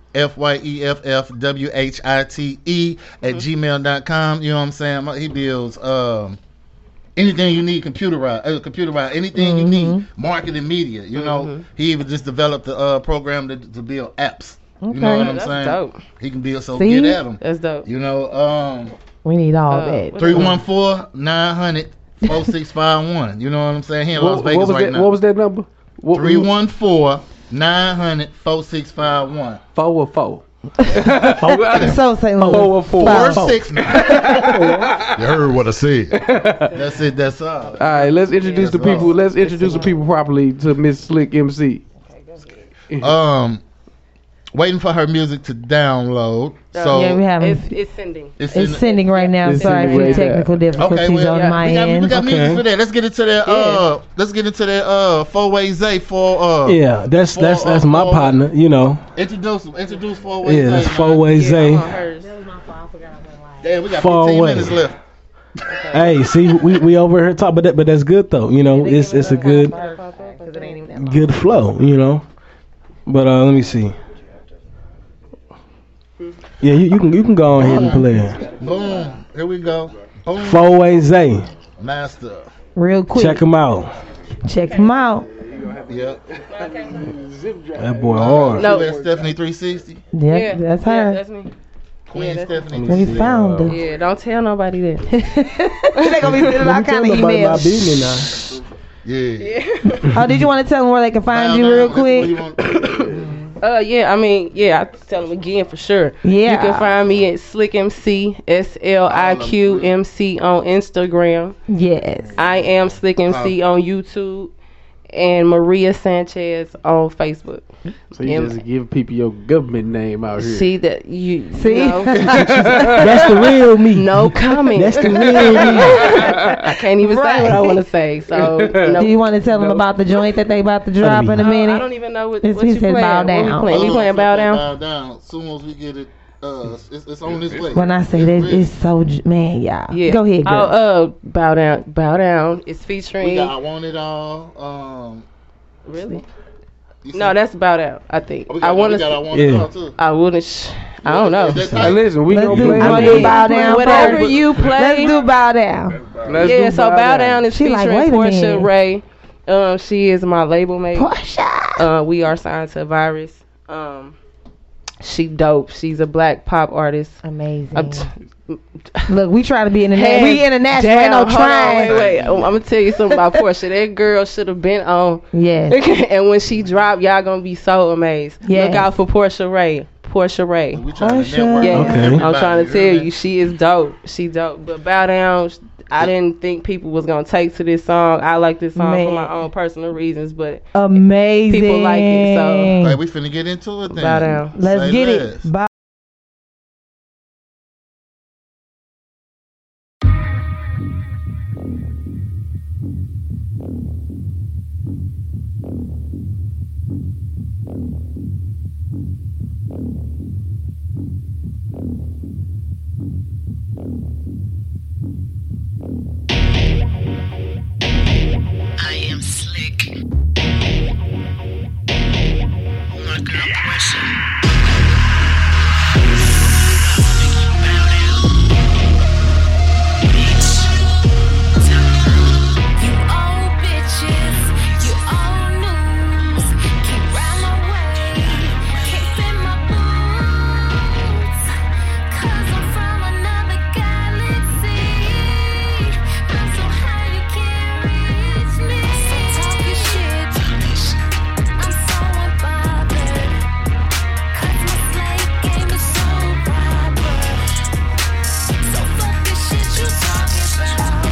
FYEFFWHITE at gmail.com. You know what I'm saying? He builds anything you need computerized, anything you need marketing media. You know, he even just developed a program to build apps. You know what I'm That's saying? dope. He can build, so See? get at him. That's dope. You know, We need all Uh, that. what- 314-900-4651. You know what I'm saying? Here in Las What, Vegas what was right that? now. What was that number? 314-900-4651. 4 or 4? So St. Louis. 4 or 4? 469. You heard what I said. That's it. That's all. All right, let's introduce the That's people. all. Let's introduce the people properly to Miss Slick MC. Waiting for her music to download. So Yeah, we have It's sending. it's It's sending right now. It's Sorry sending for right technical difficulties Okay, well, on my we end. got music Okay. for that. Let's get into that. Let's get into that. 4-Way Zay for Yeah, that's my for- partner. You know, Introduce 4-Way yeah, Zay. it's 4-Way Yeah, Zay. I'm on hers. Damn, we got 4 15 away. minutes left. Hey, see, we over here talk, but that's good though. You know, it's a good flow. You know, but let me see. Yeah, you can go on ahead and play it. Boom. Here we go. Boom. 4-Way Zay. Master. Real quick. Check him out. Check them out. Yep. That boy hard. No. Stephanie 360. Yep, Yeah, that's yeah, her. that's me. Queen Yeah, that's- Stephanie. We found her. Yeah, don't tell nobody that. They gonna be sending all kind of emails. Yeah. Oh, did you want to tell them where they can find you real quick? Yeah, I mean, yeah, I tell them again for sure. Yeah. You can find me at Slick MC, SLIQMC on Instagram. Yes. I am Slick MC on YouTube, and Maria Sanchez on Facebook. So you just give people your government name out here. See that you See? know, That's the real me. no comment. That's the real me. I can't even say what I want to say. So no. Do you want to tell them about the joint that they about to drop in a I minute? don't even know what He you said bow playing. down. What we playing Bow Down. Bow down. As soon as we get it, it's on this way. When I say that, it's so man, y'all. Yeah. Go ahead, girl. Oh, Bow Down. Bow Down. It's We featuring. got I Want It All. Really? You No, see- that's Bow Down. I think. we I got, want we got I to. Want It Yeah. All too. I wouldn't. I don't know. That's Hey, listen, we Let's gonna do play. Bow I Down. mean, Bow Down whatever first. you play. Let's do Bow Down. Let's Yeah, do so Bow Down is She like, featuring wait a Portia minute. Ray. She is my label mate. Portia. We are signed to Virus. She dope. She's a black pop artist. Amazing. Look, we try to be international. Hands We international. Ain't no down. Hold on, trying. wait. I'm gonna tell you something about Portia. That girl should have been on. Yes. And when she dropped, y'all gonna be so amazed. Yes. Look out for Portia Ray. Portia Ray. We trying to Portia. network. Yeah, with Okay. I'm everybody, trying to you tell hear me? you, she is dope. She dope. But Bow Down, I didn't think people was gonna take to this song. I like this song for Man. my own personal reasons, but Amazing. People like it, so- Hey, we finna get into it then. Bow Down. Let's Say get less. it. Bow. I am slick. My girl Portia. Bow down. Bitch. You old bitches, you old news. Keep round my way, can't fit my boots. 'Cause I'm from another galaxy. I'm so high you can't reach me. So talk your shit. I'm so unbothered. 'Cause my slave game is so proper. So fuck the shit you talking about.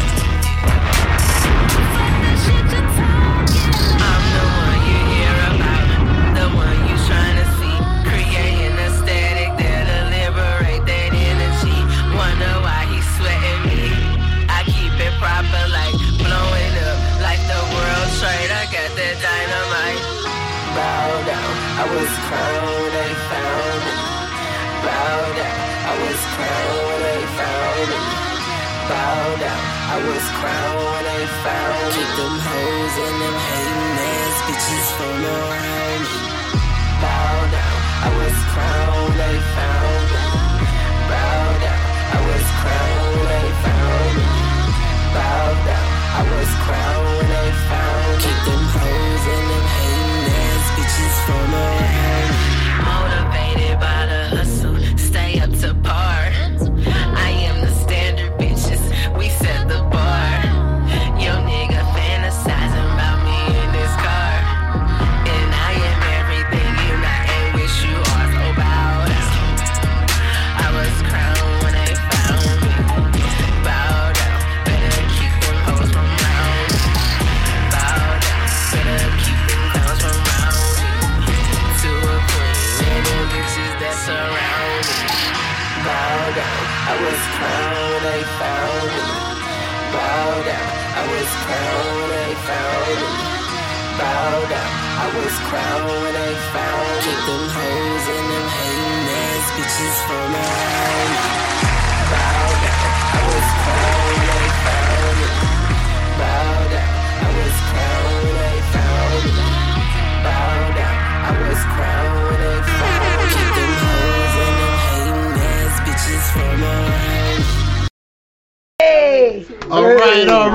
I'm the one you hear about, the one you trying to see, creating a static that'll liberate that energy. Wonder why he's sweating me. I keep it proper, like blowing up, like the World Trade. I got that dynamite. Bow down, I was crowned, they found me. Bow down, I was crowned, they found me. Bow down, I was crowned, they found me. Keep them hoes and them hating ass bitches from around me. Bow down, I was crowned, they found me. Bow down, I was crowned, they found me. Bow down, I was crowned, they found me. Keep them hoes and them hating ass bitches from around me. Motivated by the hustle, stay up to par. I am the standard, bitches. We set the bar. Yo, nigga fantasizing about me in this car. And I am everything you not and wish you are. So bow down. I was crowned when they found me. Bow down. Better keep them hoes from round me. Bow down. Better keep them clowns from round me. To a queen and them bitches that surround me. Bow down, I was crowned, they found me. Bow down, I was crowned, they found me. Bow down, I was crowned, they found me. Keep them hoes and them hating ass bitches from around me. Bow down, I was crowned, they found me. Bow down, I was crowned, they found me. Bow down, I was crowned, they found me. Keep them hoes and them hating ass bitches from around me. All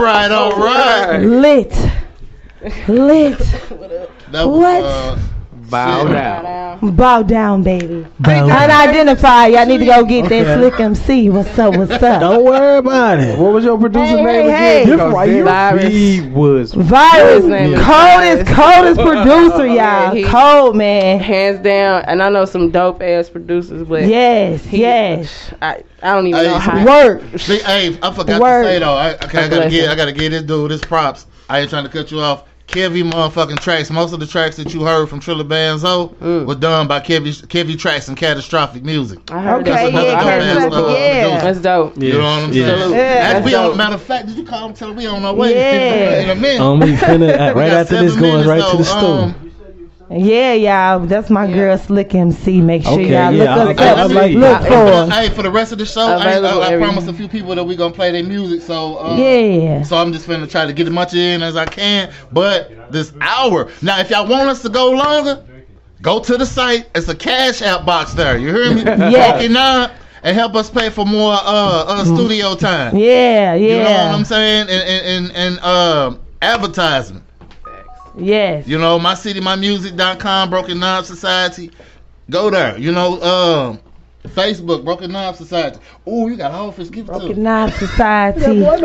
right. Lit. Lit. That was What? Bow Shit. down. Bow down, baby. Bow down. Unidentified. Y'all need to go get Okay. that Slick MC. What's up? What's up? Don't worry about it. What was your producer Hey, name hey, again? hey. Because Right, their Virus. beat was Virus, His name is coldest producer, Yeah, y'all. he- Cold, man. Hands down, and I know some dope ass producers, but Yes, yes. I don't even Hey, know how. Work. See, hey, I forgot Word. to say though. I gotta bless get, him. I gotta give this dude his props. I ain't trying to cut you off. Kevy motherfucking tracks. Most of the tracks that you heard from Triller Banzo were done by Kevy Tracks and Catastrophic Music. I heard Okay, that. yeah, Dope ass, Catastrophic, yeah. That's dope. You know what I'm Yeah. saying? Yeah. As That's we on, dope. matter of fact, did you call him? Tell him we on our way Yeah. in a minute. We finna We right got after this 7 going minutes, right to the though. store. Yeah, y'all. That's my girl Slick MC. Make sure Okay, y'all yeah, look I us up. like Look that. for us. Hey, for the rest of the show, Available I every- promised a few people that we gonna play their music. So Yeah. So I'm just finna try to get as much in as I can. But this hour now, if y'all want us to go longer, go to the site. It's a Cash App box there. You hear me? Yeah. Walk in there and help us pay for more studio time. Yeah, You know what yeah. I'm saying? And advertisement. Yes. You know, mycitymymusic.com, Broken Knob Society. Go there. You know, Facebook, Broken Knob Society. Ooh, you got Hawfish. Give it to Broken me. Knob Society.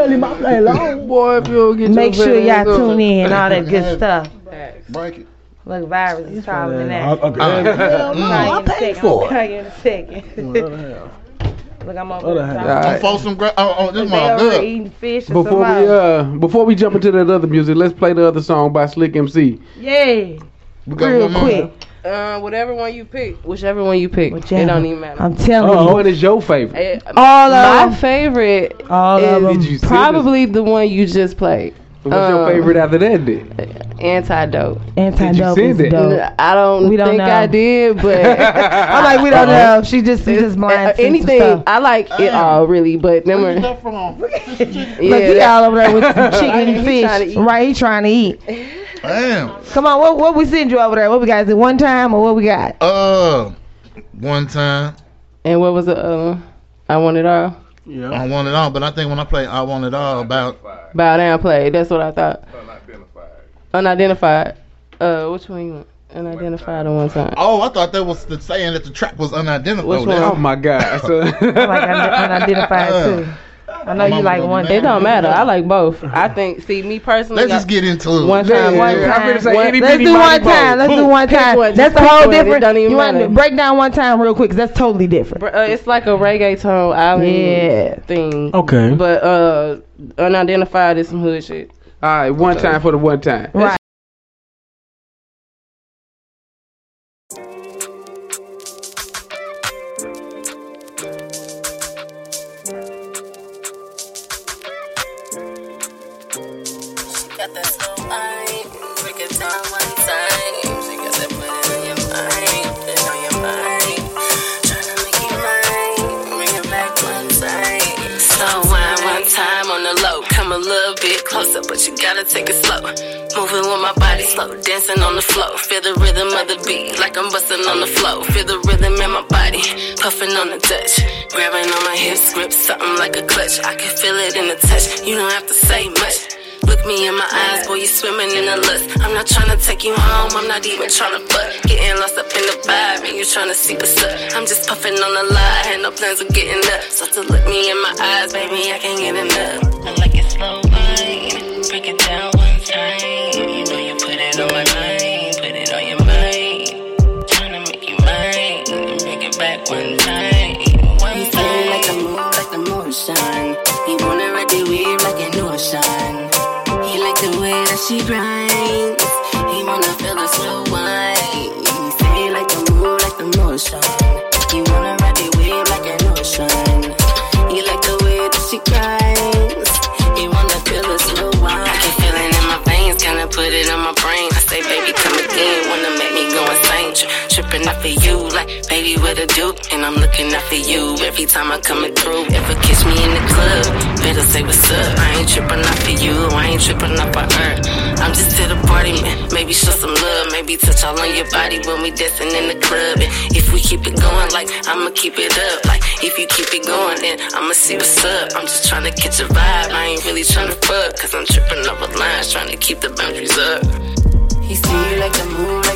boy. If you don't get Make your sure fat y'all ass up. tune in. All that good stuff. Break it. Look, Virus is taller than that. I paid for I'll tell you in a second. Look, I'm over Other there. hand. All right. For some this They one over good. eating fish or Before we jump into that other music, let's play the other song by Slick MC. Yeah. We got Real one more. quick. Whatever one you pick, whichever one you pick, Whichever. it don't even matter. I'm telling Which you. one is your favorite? All My of them. favorite All of is them. Did you see probably the one you just played. What's your favorite after that then? Antidote. Antidote Did you is send it? dope. I don't We don't think know. I did, but I'm like, we don't know. She just blind. anything. I like it all really, but Where you never. got from? Yeah, Look, he all over there with some chicken and He trying to fish. eat. Right, he trying to eat. Damn. Come on, what we send you over there? What we got? Is it one time or what we got? One time And what was the I Want It All? I want it all, but I think when I play I want it all about Bow Down Play. That's what I thought. Unidentified. Which one you want? Unidentified on one time. oh, I thought that was the saying that the track was unidentified. Which one? Oh my God! So, I like unidentified too. I know you like one. It don't matter. I like both. I think. See, me personally. Let's just get into it. one time. Yeah, One I'm time. gonna say one- any Let's bitty do mighty one bow. time. Let's do one Pick time. one. That's Just a whole pick one. It different. don't even You want to matter. break down one time real quick? 'Cause that's totally different. It's like a reggaeton island Yeah. thing. Okay. But unidentified is some hood shit. all right, one time for the one time. Right. Got that slow eye, break it down one time. She got that put it on your mind, put it on your mind. Tryna make you mine, bring it back one time. Slow wine one time on the low, come a little bit closer, but you gotta take it slow. Moving with my body slow, dancing on the floor. Feel the rhythm of the beat, like I'm busting on the flow. Feel the rhythm in my body, puffing on the Dutch. Grabbing on my hips, grip something like a clutch. I can feel it in the touch, you don't have to say much. Look me in my eyes, boy, you swimming in the lust. I'm not tryna take you home, I'm not even tryna fuck. Getting lost up in the vibe, and you tryna see what's up. I'm just puffing on the lie, had no plans of getting up. So to look me in my eyes, baby, I can't get enough. I like it slow wine, break it down one time. You know you put it on my mind, put it on your mind. Tryna make you mine, bring it back one time. One time. Like the moon, like the moonshine. He wanna ride the wave like an ocean. He like the way that she grinds. He wanna feel the slow wine. He say like the moon, like the motion. He wanna ride the wave like an ocean. He like the way that she grinds. He wanna feel the slow wine. I can feel it in my veins, kinda put it on my brain. I say, baby, come again, wanna make me go insane. Tripping out for you, like, baby, what to do? And I'm looking out for you every time I coming through. Ever catch me in the club, better say what's up. I ain't tripping out for you, I ain't tripping out for her. I'm just to the party, man. Maybe show some love, maybe touch all on your body when we dancing in the club. And if we keep it going, like, I'ma keep it up. Like, if you keep it going, then I'ma see what's up. I'm just trying to catch a vibe, I ain't really trying to fuck. Cause I'm tripping over lines, trying to keep the boundaries up. He see you like the moon, like the moon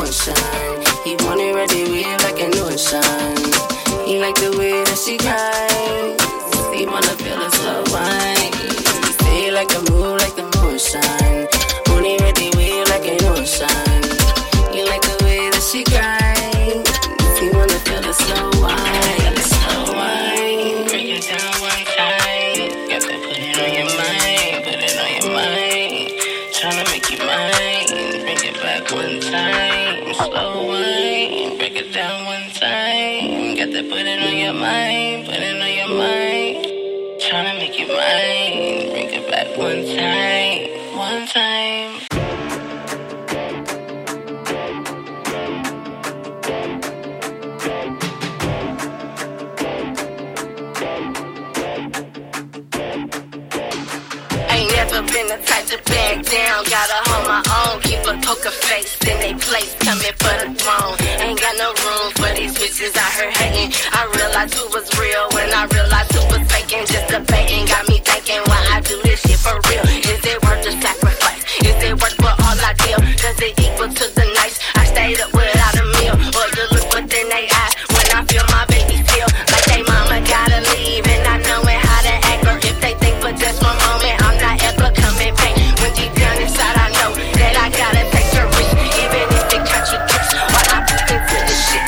moonshine. He want it ready, weird like a new shine. He like the way that she cries. He wanna feel the slow wine. He say like a move like the moonshine. Want it ready, weird like a new shine. He like the way that she cries. He wanna feel the slow wine. The slow wine. Break it down one time. Got to put it on your mind. Put it on your mind. Tryna make you mine. Bring it back one time. Slow wine. Break it down one time. Got to put it on your mind. Put it on your mind. Tryna make you mine. Bring it back one time. One time. Ain't never been the type to back down. Gotta hold my own, keep a poker face in they place, coming for the throne. Ain't got no room for these bitches out here hating. I realized who was real when I realized who was faking. Just debating, got me thinking why I do this shit for real. Is it worth the sacrifice? Is it worth for all I deal? Does it equal to the nights I stayed up without a meal? Or the look within they eyes when I feel my baby feel like they mama gotta leave and not knowing how to act, or if they think for just one moment I'm not ever coming back. When deep down inside I know that I gotta take the risk, even if it contradicts what I put into this shit.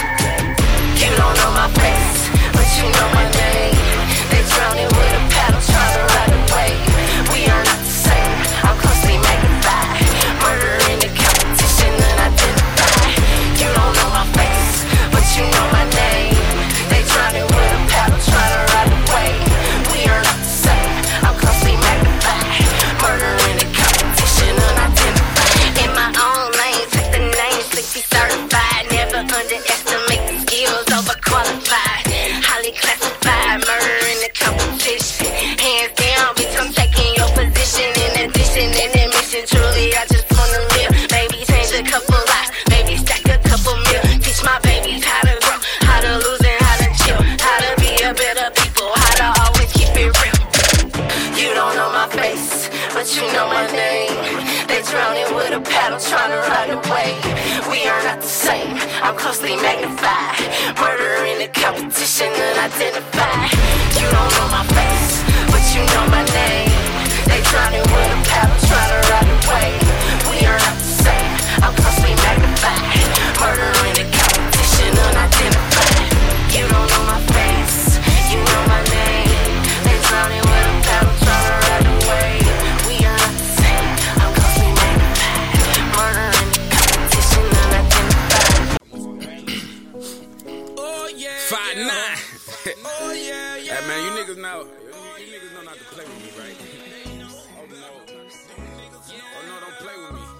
You don't know my face, but you know my name. They drowning with a paddle trying to ride away. We are not the same, I'm closely magnified. Murder in the competition unidentified. You don't know my face, but you know my name. They drowning with a paddle trying to ride away. We are not the same, I'm closely magnified. Murder in the competition unidentified. In my own lane, take the name, 60 certified. Never underestimate the skills, overqualified. Highly classified, murder in the competition. Hands down, bitch, I'm taking your position. In addition, in admission, truly, I just wanna live. Maybe change a couple lives, maybe stack a couple mil. Teach my babies how to grow, how to lose and how to chill, how to be a better people, how to always keep it real. You don't know my face, but you know my name. They drowning with a paddle trying to ride away. We are not the same, I'm closely magnified. Murder in the competition unidentified. You don't know my face, but you know my name. They drowning with a paddle trying to ride away. We are not the same, I'm closely magnified. Murder in the competition unidentified. You don't know my face, you know my name. They drowning with a paddle trying to ride away. We are not the same, I'm closely magnified. Murder in the competition unidentified. 5'9". Oh yeah, yeah. Hey man, you niggas know not to play with me, right? Oh no, don't play with me.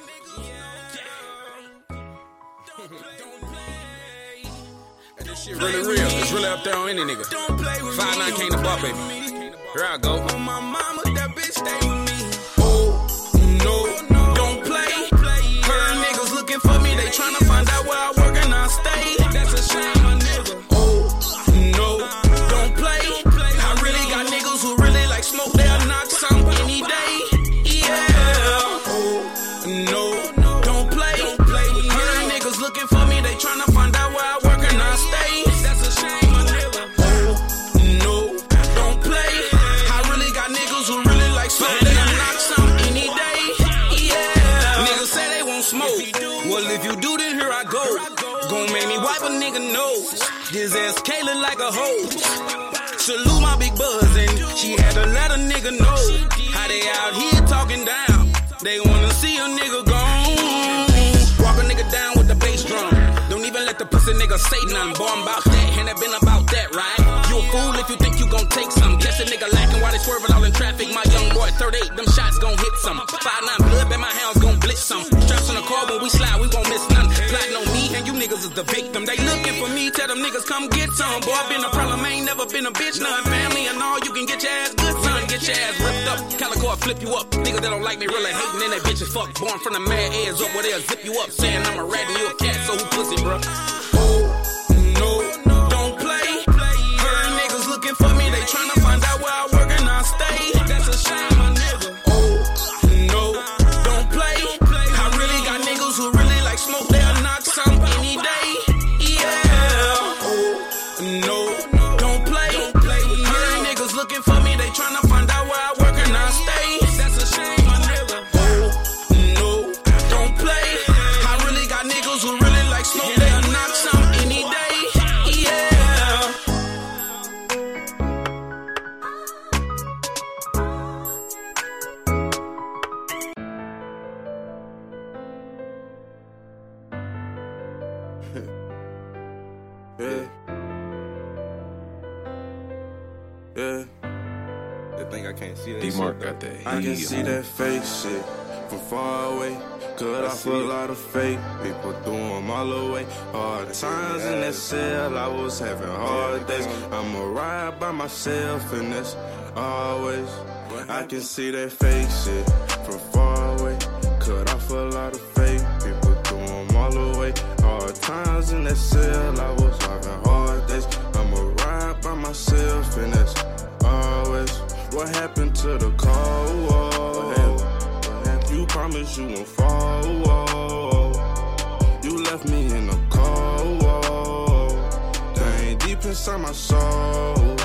And this shit really real. It's really up there on any nigga. 5'9" came to bar, baby. Here I go. On my mama, that bitch stay with me. Oh no, don't play. Heard niggas looking for me, they tryna find out where I work and I stay. That's a shame, my nigga. No, don't play. I really got niggas who really like smoke, they'll knock some any day. Yeah. No, don't play. Heard niggas looking for me, they tryna find out where I work and I stay. That's a shame, my nigga. No, don't play. I really got niggas who really like smoke, they'll knock some any day. Yeah. Niggas say they won't smoke. Well, if you do, then here I go. Gon' make me wipe a nigga nose. This ass Kayla like a hose. Salute my big buzz, and she had to let a nigga know how they out here talking down. They wanna see a nigga gone. Walk a nigga down with the bass drum. Don't even let the pussy nigga say nothing. Boy, I'm about that, and it been about that, right? You a fool if you think you gon' take some. Catch a nigga lacking while they swerving all in traffic. My young boy, 38, them shots gon' hit some. 5'9" blood, bet my hounds gon' blitz some. Straps in the car when we slide, we won't miss none. Plotting on me, and you niggas is the victim. They looking for me, tell them niggas come get some. Boy, I been a problem, ain't never been a bitch, none. Family and all, you can get your ass good, son. Get your ass ripped up. Calico, I flip you up. Niggas that don't like me really hating, and that bitch is fuck. Born from the mad ears up where they'll zip you up. Saying I'm a rat and you a cat, so who pussy, bro? No, don't play. Heard niggas looking for me, they tryna find out where I work and I stay. That's a shame, my nigga. No, don't play. I really got niggas who really like smoke, they'll knock D-Mark got that I can heat. see that fake shit from far away. Cut off a lot of fake people, threw them all away. Hard times in that cell, I was having hard days. I'ma ride by myself, and that's always. I can see that fake shit from far away. Cut off a lot of fake people, threw them all away. Hard times in that cell, I was having hard days. I'ma ride by myself, and that's always. What happened to the cold war? You promised you won't fall. You left me in the cold war. Pain deep inside my soul.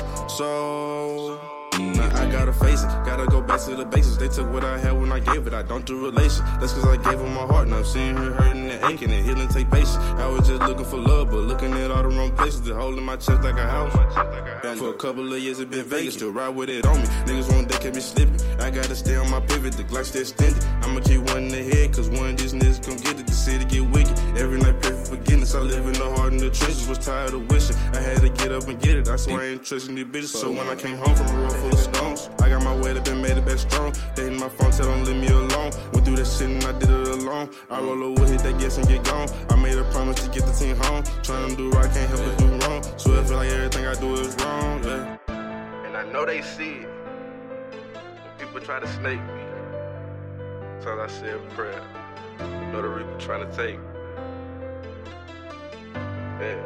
Now I gotta face it, gotta go back to the basics. They took what I had when I gave it, I don't do relation. That's cause I gave them my heart, now I'm seeing her hurting and aching and healing take patience. I was just looking for love, but looking at all the wrong places. They're holding my chest like a house. For a couple of years it been Vegas, still ride with it on me. Niggas one day kept me slipping, I gotta stay on my pivot, the Glock stay extended. I'ma keep one in the head, cause one of these niggas gon' get it. The city get wicked, every night pray for forgiveness. I live in the heart in the trenches, was tired of wishing I had to get up and get it. I swear I ain't trusting these bitches, so when I came home from a road full of stones, I got my weight up and made it back strong. They hit my phone, tell them leave me alone. Went through that shit and I did it alone. I roll over, hit that gas and get gone. I made a promise to get the team home. Trying to do right, can't help but do wrong. So I feel like everything I do is wrong, yeah. And I know they see it. People try to snake me. So I say a prayer. Know the reaper trying to take me. Yeah.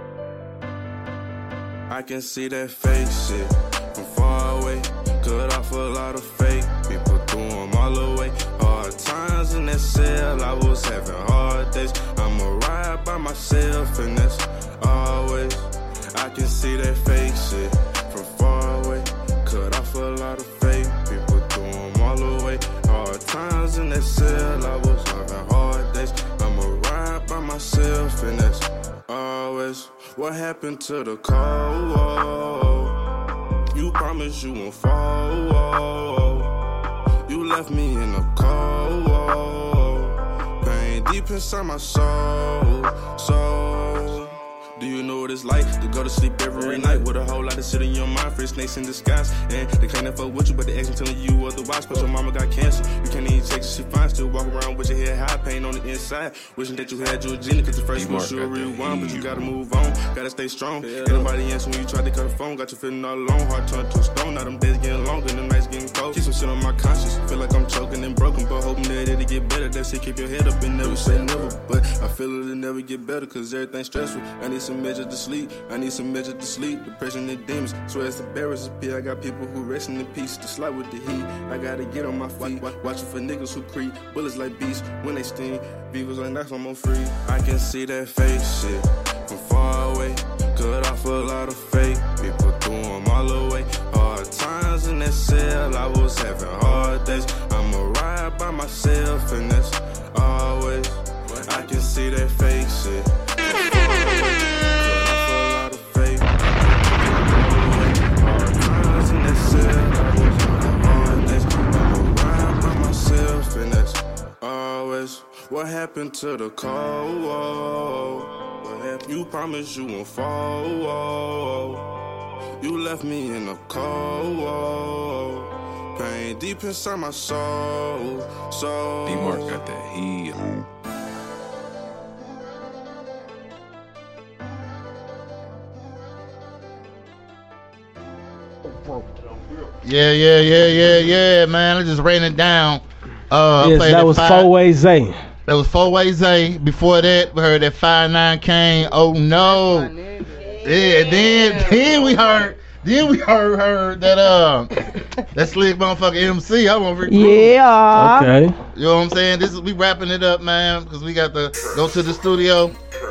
I can see that fake shit from far away. Cut off a lot of fake people, threw them all away. Hard times in that cell, I was having hard days. I'ma ride by myself, and that's always. I can see that fake shit from far away. Cut off a lot of fake people, threw them all away. Hard times in that cell, I was having hard days. I'ma ride by myself, and that's always. What happened to the cold war? You promised you won't fall. You left me in the cold war. Pain deep inside my soul. Do you know what it's like to go to sleep every night with a whole lot of shit in your mind? Fresh snakes in disguise, and they can't fuck with you, but they acting telling you otherwise. Cause your mama got cancer, you can't even check if she fine. Still walk around with your head high, pain on the inside. Wishing that you had your agenda, cause the first one sure rewind, but you gotta move on, gotta stay strong. Ain't nobody answer when you try to cut the phone. Got you feeling all alone, heart turned to a stone. Now them days getting longer, the nights getting cold. Keep some shit on my conscience, feel like I'm choking and broken, but hoping that it'll get better. That's it, keep your head up and never say never. But I feel it'll never get better, cause everything's stressful. I need some measure to sleep. I need some measure to sleep. Depression and demons. Swear it's embarrassing. I got people who resting in peace to slide with the heat. I gotta get on my feet. Watching for niggas who creep. Bullets like beasts when they sting. Beavers like knives, I'm on free. I can see that fake shit from far away. Cut off a lot of fake people, threw them all away. Hard times in that cell, I was having hard days. I'ma ride by myself, and that's always. I can see that fake shit. What happened to the cold war? You promised you won't fall. You left me in the cold war. Pain deep inside my soul. D-Mark got that heat. Yeah, man. I just ran it down. Yes, that was 4-Way Zay. That was 4-Way Zay. Before that, we heard that 5-9 Kane. Oh no. Yeah, then we heard that that slick motherfucker MC. I want to recruit. Yeah. Okay. You know what I'm saying? We wrapping it up, man, because we got to go to the studio.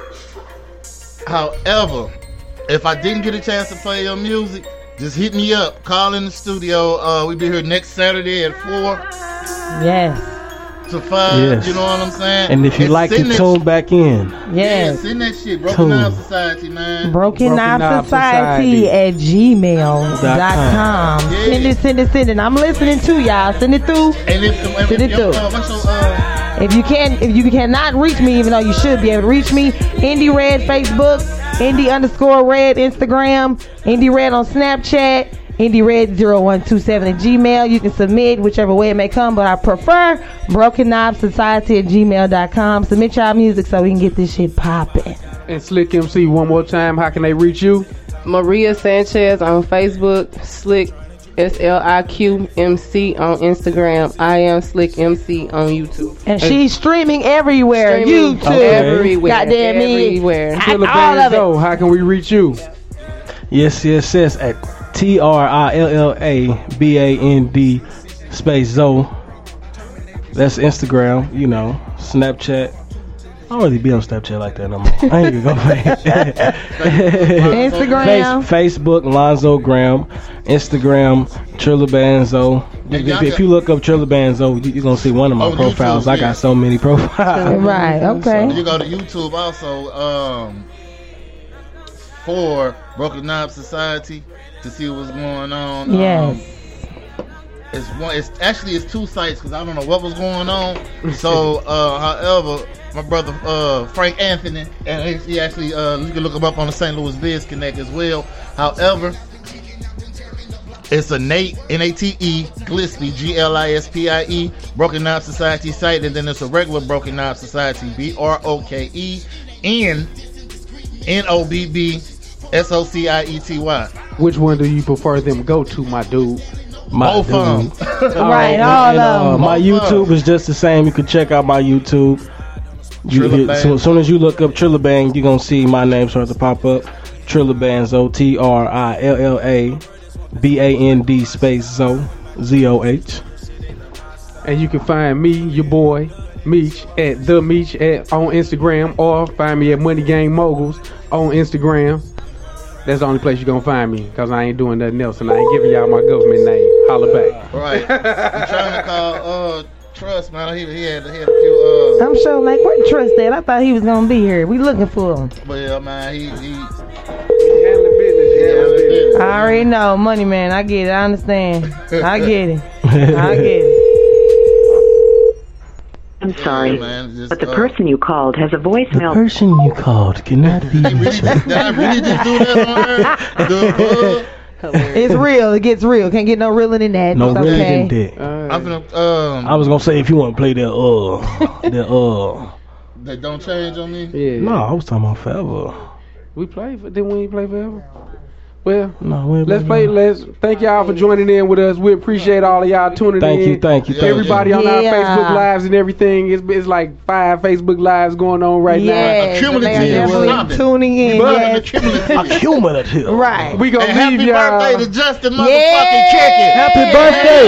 However, if I didn't get a chance to play your music, just hit me up. Call in the studio. We'll be here next Saturday at 4. Yes. To 5. Yes. You know what I'm saying? And if you like to tune back in. Yes. Send that shit. Broken Knife Society, man. Broken Knife Society at gmail.com. Yeah. Send it. I'm listening to y'all. Send it through. Send it through. If you cannot reach me, even though you should be able to reach me, Indie Red Facebook, Indie_Red Instagram, Indie Red on Snapchat, IndieRed0127 at Gmail. You can submit whichever way it may come, but I prefer BrokenKnobsSociety@gmail.com. Submit y'all music so we can get this shit popping. And Slick MC, one more time, how can they reach you? Maria Sanchez on Facebook, Slick SLIQMC on Instagram. I am Slick MC on YouTube. And she's streaming everywhere. Streaming YouTube. everywhere. Goddamn everywhere. Trilla all of it. Banzo, how can we reach you? Yes, at TRILLABAND space Zoe. That's Instagram, you know, Snapchat. I don't really be on Snapchat like that no more. I ain't even go Instagram. Facebook, Lonzo Graham. Instagram, Trilla Banzo. If you look up Trilla Banzo, you're going to see one of my profiles. YouTube, I got so many profiles. Right, okay. You go to YouTube also for Broken Knob Society to see what's going on. Yes. It's two sites because I don't know what was going on. So, however, my brother Frank Anthony, and he actually you can look him up on the St. Louis Biz Connect as well. However, it's a Nate Nate Gillespie GLISPIE Broken Knob Society site, and then it's a regular Broken Knob Society BROKENOBBSOCIETY. Which one do you prefer them go to, my dude? Both of them. Right, all of them. My YouTube is just the same. You can check out my YouTube. So as soon as you look up Trilla Bang, you're going to see my name start to pop up. Trilla Banzo, TRILLABAND space Zoe, ZOH. And you can find me, your boy, Meech, at The Meech on Instagram, or find me at Money Gang Moguls on Instagram. That's the only place you're going to find me, because I ain't doing nothing else, and I ain't giving y'all my government name. Holla back. Right. I'm trying to call Trust, man. He had a few... I'm sure, like, where Trust at? I thought he was going to be here. We looking for him. But yeah, man, he handling business. I already know. Money, man. I get it. I understand. I get it. I get it. I'm sorry, man, but the person you called has a voicemail. The person you called cannot be reached. Did I really just do that on her? It's real. It gets real. Can't get no realer than that. No It's realer okay. than that. I'm finna, I was gonna say if you want to play that that don't change on me. Yeah. No, I was talking about forever. We play, didn't we play forever? Well, no, we ain't let's play. Thank y'all for joining in with us. We appreciate all of y'all tuning in. Thank you. Everybody on our Facebook lives and everything. It's like 5 Facebook lives going on right now. Accumulative. Tuning in. Accumulative. Right. We gonna and leave happy y'all. birthday to Justin motherfucking Chicken. Happy birthday.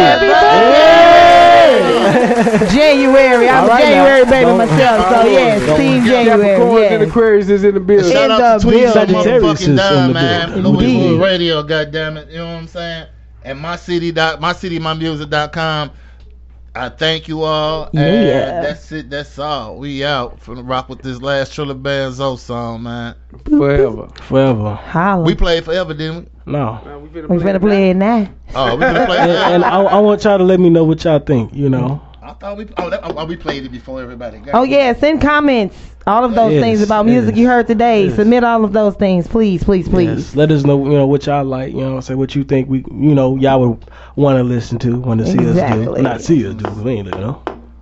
January. I'm All a right, January now. baby Don't- myself. So yes, Team January. Capricorns and Yes. Aquarius is in the building. Shout out to the Tweets on building. motherfucking Sagittarius is in dime, the man. building. Louisville Indeed. Radio, goddammit. You know what I'm saying? And mycityMymusic.com. I thank you all. Yeah. And that's it. That's all. We out. Finna rock with this last Trilla Banzo song, man. Forever. Holla. We played forever, didn't we? No. We finna play it now. Oh, we finna play And, it. and I want y'all to let me know what y'all think. You know. I thought we we played it before everybody got Oh it. yeah, send comments. All of those Yes, things about music yes, you heard today. yes. Submit all of those things, please, please, please. Yes. Let us know. What y'all like. Say what you think y'all would want to listen to, want to see us do. Exactly. Not see us do. 'Cause we ain't know.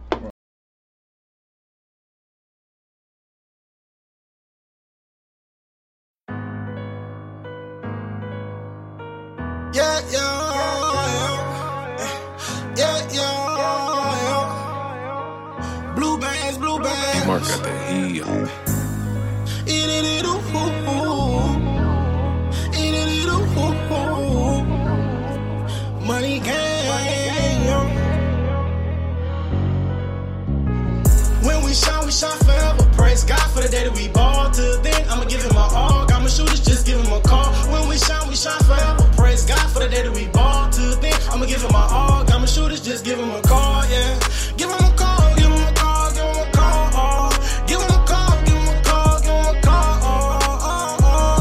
Blue bands, blue bands. Mark got that heat on. Money gang. When we shine forever. Praise God for the day that we ball. Till then, I'ma give him my all. Got my shooters, just give him a call. When we shine forever. Praise God for the day that we ball. Till then, I'ma give him my all. Got my shooters, just give him a call, yeah. Give him a call, give him a call, give him a call. Give him a call, give him a call, give him a call.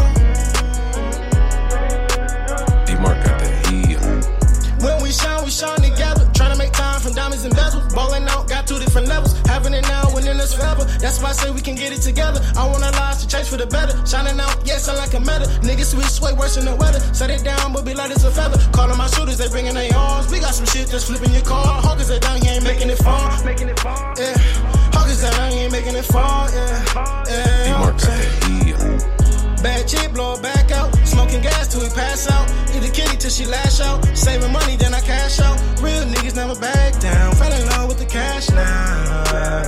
D-Mark got that heat on. When we shine together. Trying to make time from diamonds and bezels. Balling out, got 2 different levels. Having it now and then it's forever. That's That's why I say we can get it together. I want our lives to change for the better. Shining out, yes, I like a meta. Niggas switch way worse than the weather. Set it down, but be light as a feather. Calling my shooters, they bringing their arms. We got some shit just flipping your car. Hawkers are down, he ain't making it fall. Yeah. Hawkers are down, he ain't making it fall. Yeah. D-Mark got that heat. Bad chick, blow her back out. Smoking gas till we pass out. Eat a kitty till she lash out. Saving money, then I cash out. Real niggas never back down. Fell in love with the cash now.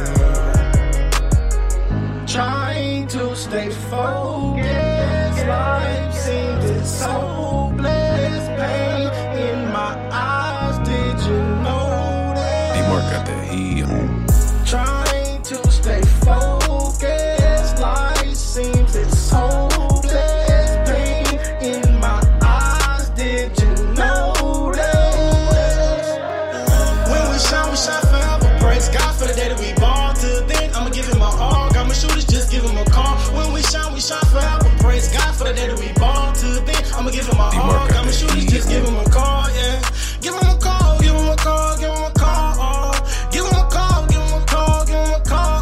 Trying to stay focused. Life seems so hopeless. Pain in my eyes. Did you know that? D-Mark got that heat. Trying to stay focused. Life seems it's hopeless. Pain in my eyes. Did you know that? When we shine forever. Praise God for the day that we ball. Till then, I'ma give him my all. Got my shooters, just give him a call. When we shine forever. Praise God for the day that we ball. Till then, I'ma give him my all. Got my shooters, just give him a call. Yeah, give him a call, give him a call, give him a call. Give him a call, give him a call, give him a call.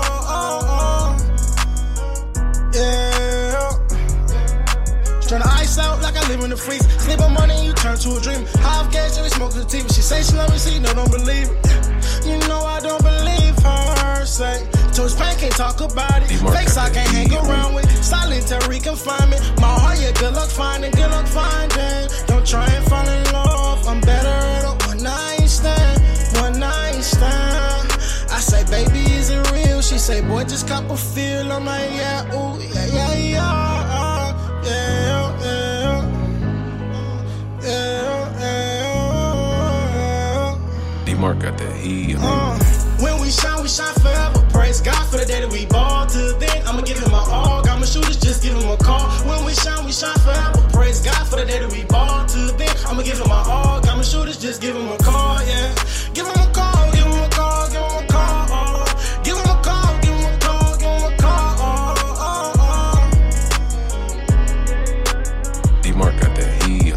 Yeah. Tryna ice out like I live in the freeze. Sleep on money, you turn to a dream. Half gas, every smoke the TV. She say she love me, see, no, don't believe it. You know I don't believe her. Say, Toast Pain can't talk about it. Fakes I can't hang around with. Solitary confinement. My heart, yeah, good luck finding, good luck finding. Don't try and fall in love. I'm better at a one night stand. One night stand. I say, baby, is it real? She say, boy, just cop a feel. I'm like, yeah, ooh, yeah, yeah, yeah. Yeah, yeah. Yeah, yeah. D-Mark got that heat. When we shine forever. Praise God for the day that we ball. Till then, I'ma give him my all. Got my shooters, just give him a call. When we shine forever. Praise God for the day that we ball. Till then, I'ma give him my all. Got my shooters, just give him a call. Yeah, give him a call, give him a call, give him a call. Give him a call, give him a call, give him a call. D-Mark got that heat.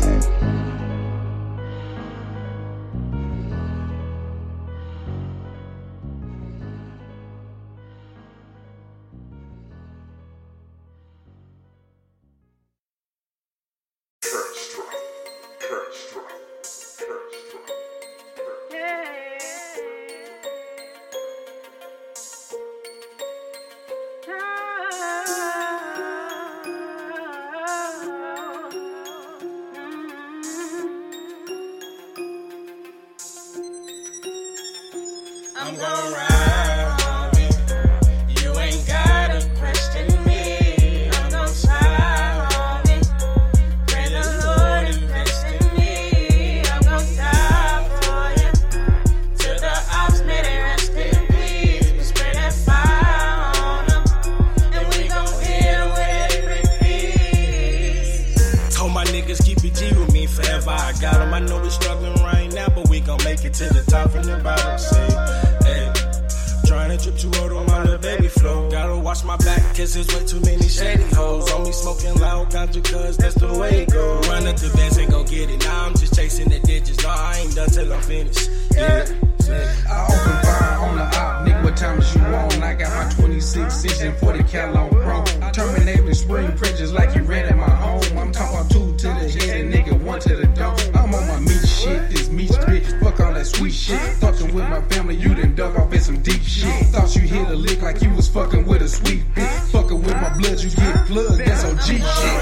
I'm gon' ride on me. You ain't gotta question me. I'm gon' slide on me. Pray the Lord invest in me. I'm gon' die for you. Till the ops may they rest in peace. We spray that fire on them. And we gon' hit them with every piece. Told my niggas keep it G with me forever. I got them. I know we struggling right now, but we gon' make it to the top from the bottom. See. Trying to trip too hard on my little baby flow. Gotta watch my back, cause there's way too many shady hoes. On me smoking loud ganja, cause that's the way it goes. Run up the bands and go get it. Now I'm just chasing the digits. No, I ain't done till I'm finished. Yeah. I open fire on the op, nigga, what time is you on? I got my 26 season 40 cal on pro. Terminating spring prejudice like you ran at my home. I'm talking about 2 to the head and nigga 1 to the dome. I'm on my meat shit, this meat spit. Fuck all that sweet shit. Fucking with my family, you done dug off in some deep shit. Thought you hit a lick like you was fucking with a sweet bitch. Fucking with my blood, you get plugged, that's OG shit.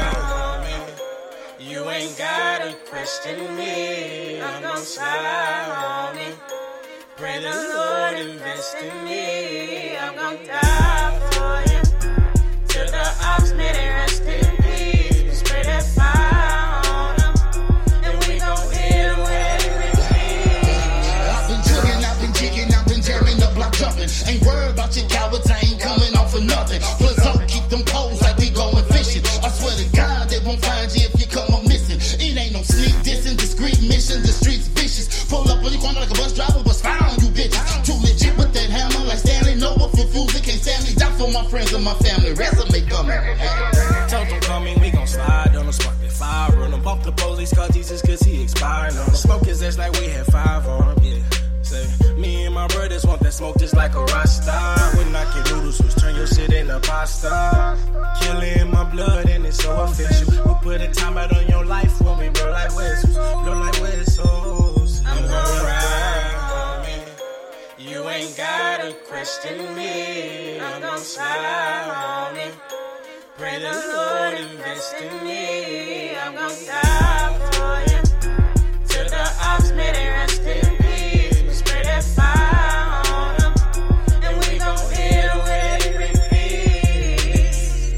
You ain't gotta question me. I'm gon' slide on me. Pray the Lord invest in me. I'm gon' die for you. Till the ops may they rest in peace. We spray that fire on them. And we gon' hit them with every piece. I've been jugging, I've been jigging, I've been tearing the block jumping. Ain't worried about your cowards, I ain't coming off for nothing. Plus, don't keep them poles like we going fishing. I swear to God, they won't find you if you come up missing. It ain't no sneak dissing, discreet mission, the streets vicious. Pull up on your corner like a bus driver, but spy on you bitches. Too legit with that hammer, like Stanley Noah for fools that can't stand me. Die for my friends and my family, resume coming. Told them coming, we gon' slide on them, spark that fire on them. Bump the police, call Jesus, cause he expired on them. Smoke his ass like we had 5 on him, yeah. Say, me and my brothers want that smoke just like a rock star. When I Pocket noodle switch, turn your shit into pasta. Killing my blood and it's so official. We put a time out on your life when we blow like whistles. Blow like whistles. I'm gonna ride on me. You ain't gotta question me. I'm gonna slide on me. Pray the Lord invest in me. I'm gonna die for you. Till the ops may they rest in peace. We spray that fire on them. And we gon' hit them with it repeat.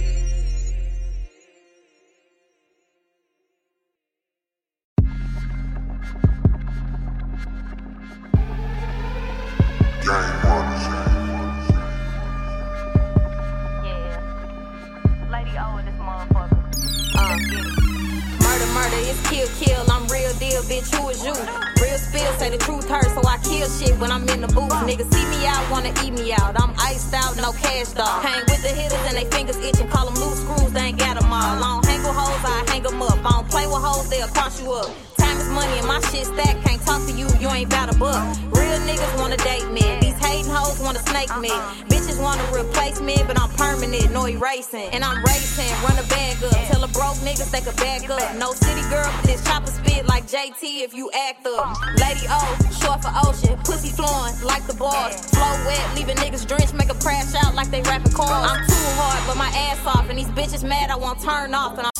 Lady O in this motherfucker. Get it. Murder, it's kill. I'm real deal, bitch. Who is you? Real spill, say the truth hurts, so I kill shit when I'm in the booth. Niggas see me out, wanna eat me out. I'm iced out, no cash dog. Hang with the hitters and they fingers itching. Call them loose screws, they ain't got them all. I don't hang with hoes, I hang them up. I don't play with hoes, they'll cross you up. Time is money and my shit stack. Can't talk to you, you ain't bout a buck. Real niggas wanna date me. These hating hoes wanna snake me. Bitches wanna replace me, but I'm permanent, no erasing. And I'm racing, run a bag up. Tell a broke niggas they could back up. No city girl, but this chopper spit like JT if you act up. Lady O, short for ocean. Pussy flowing like the bars. Flow wet, leaving niggas drenched, make 'em crash out like they rapping cars. I'm too hard, but my ass off. And these bitches mad, I won't turn off. And I'm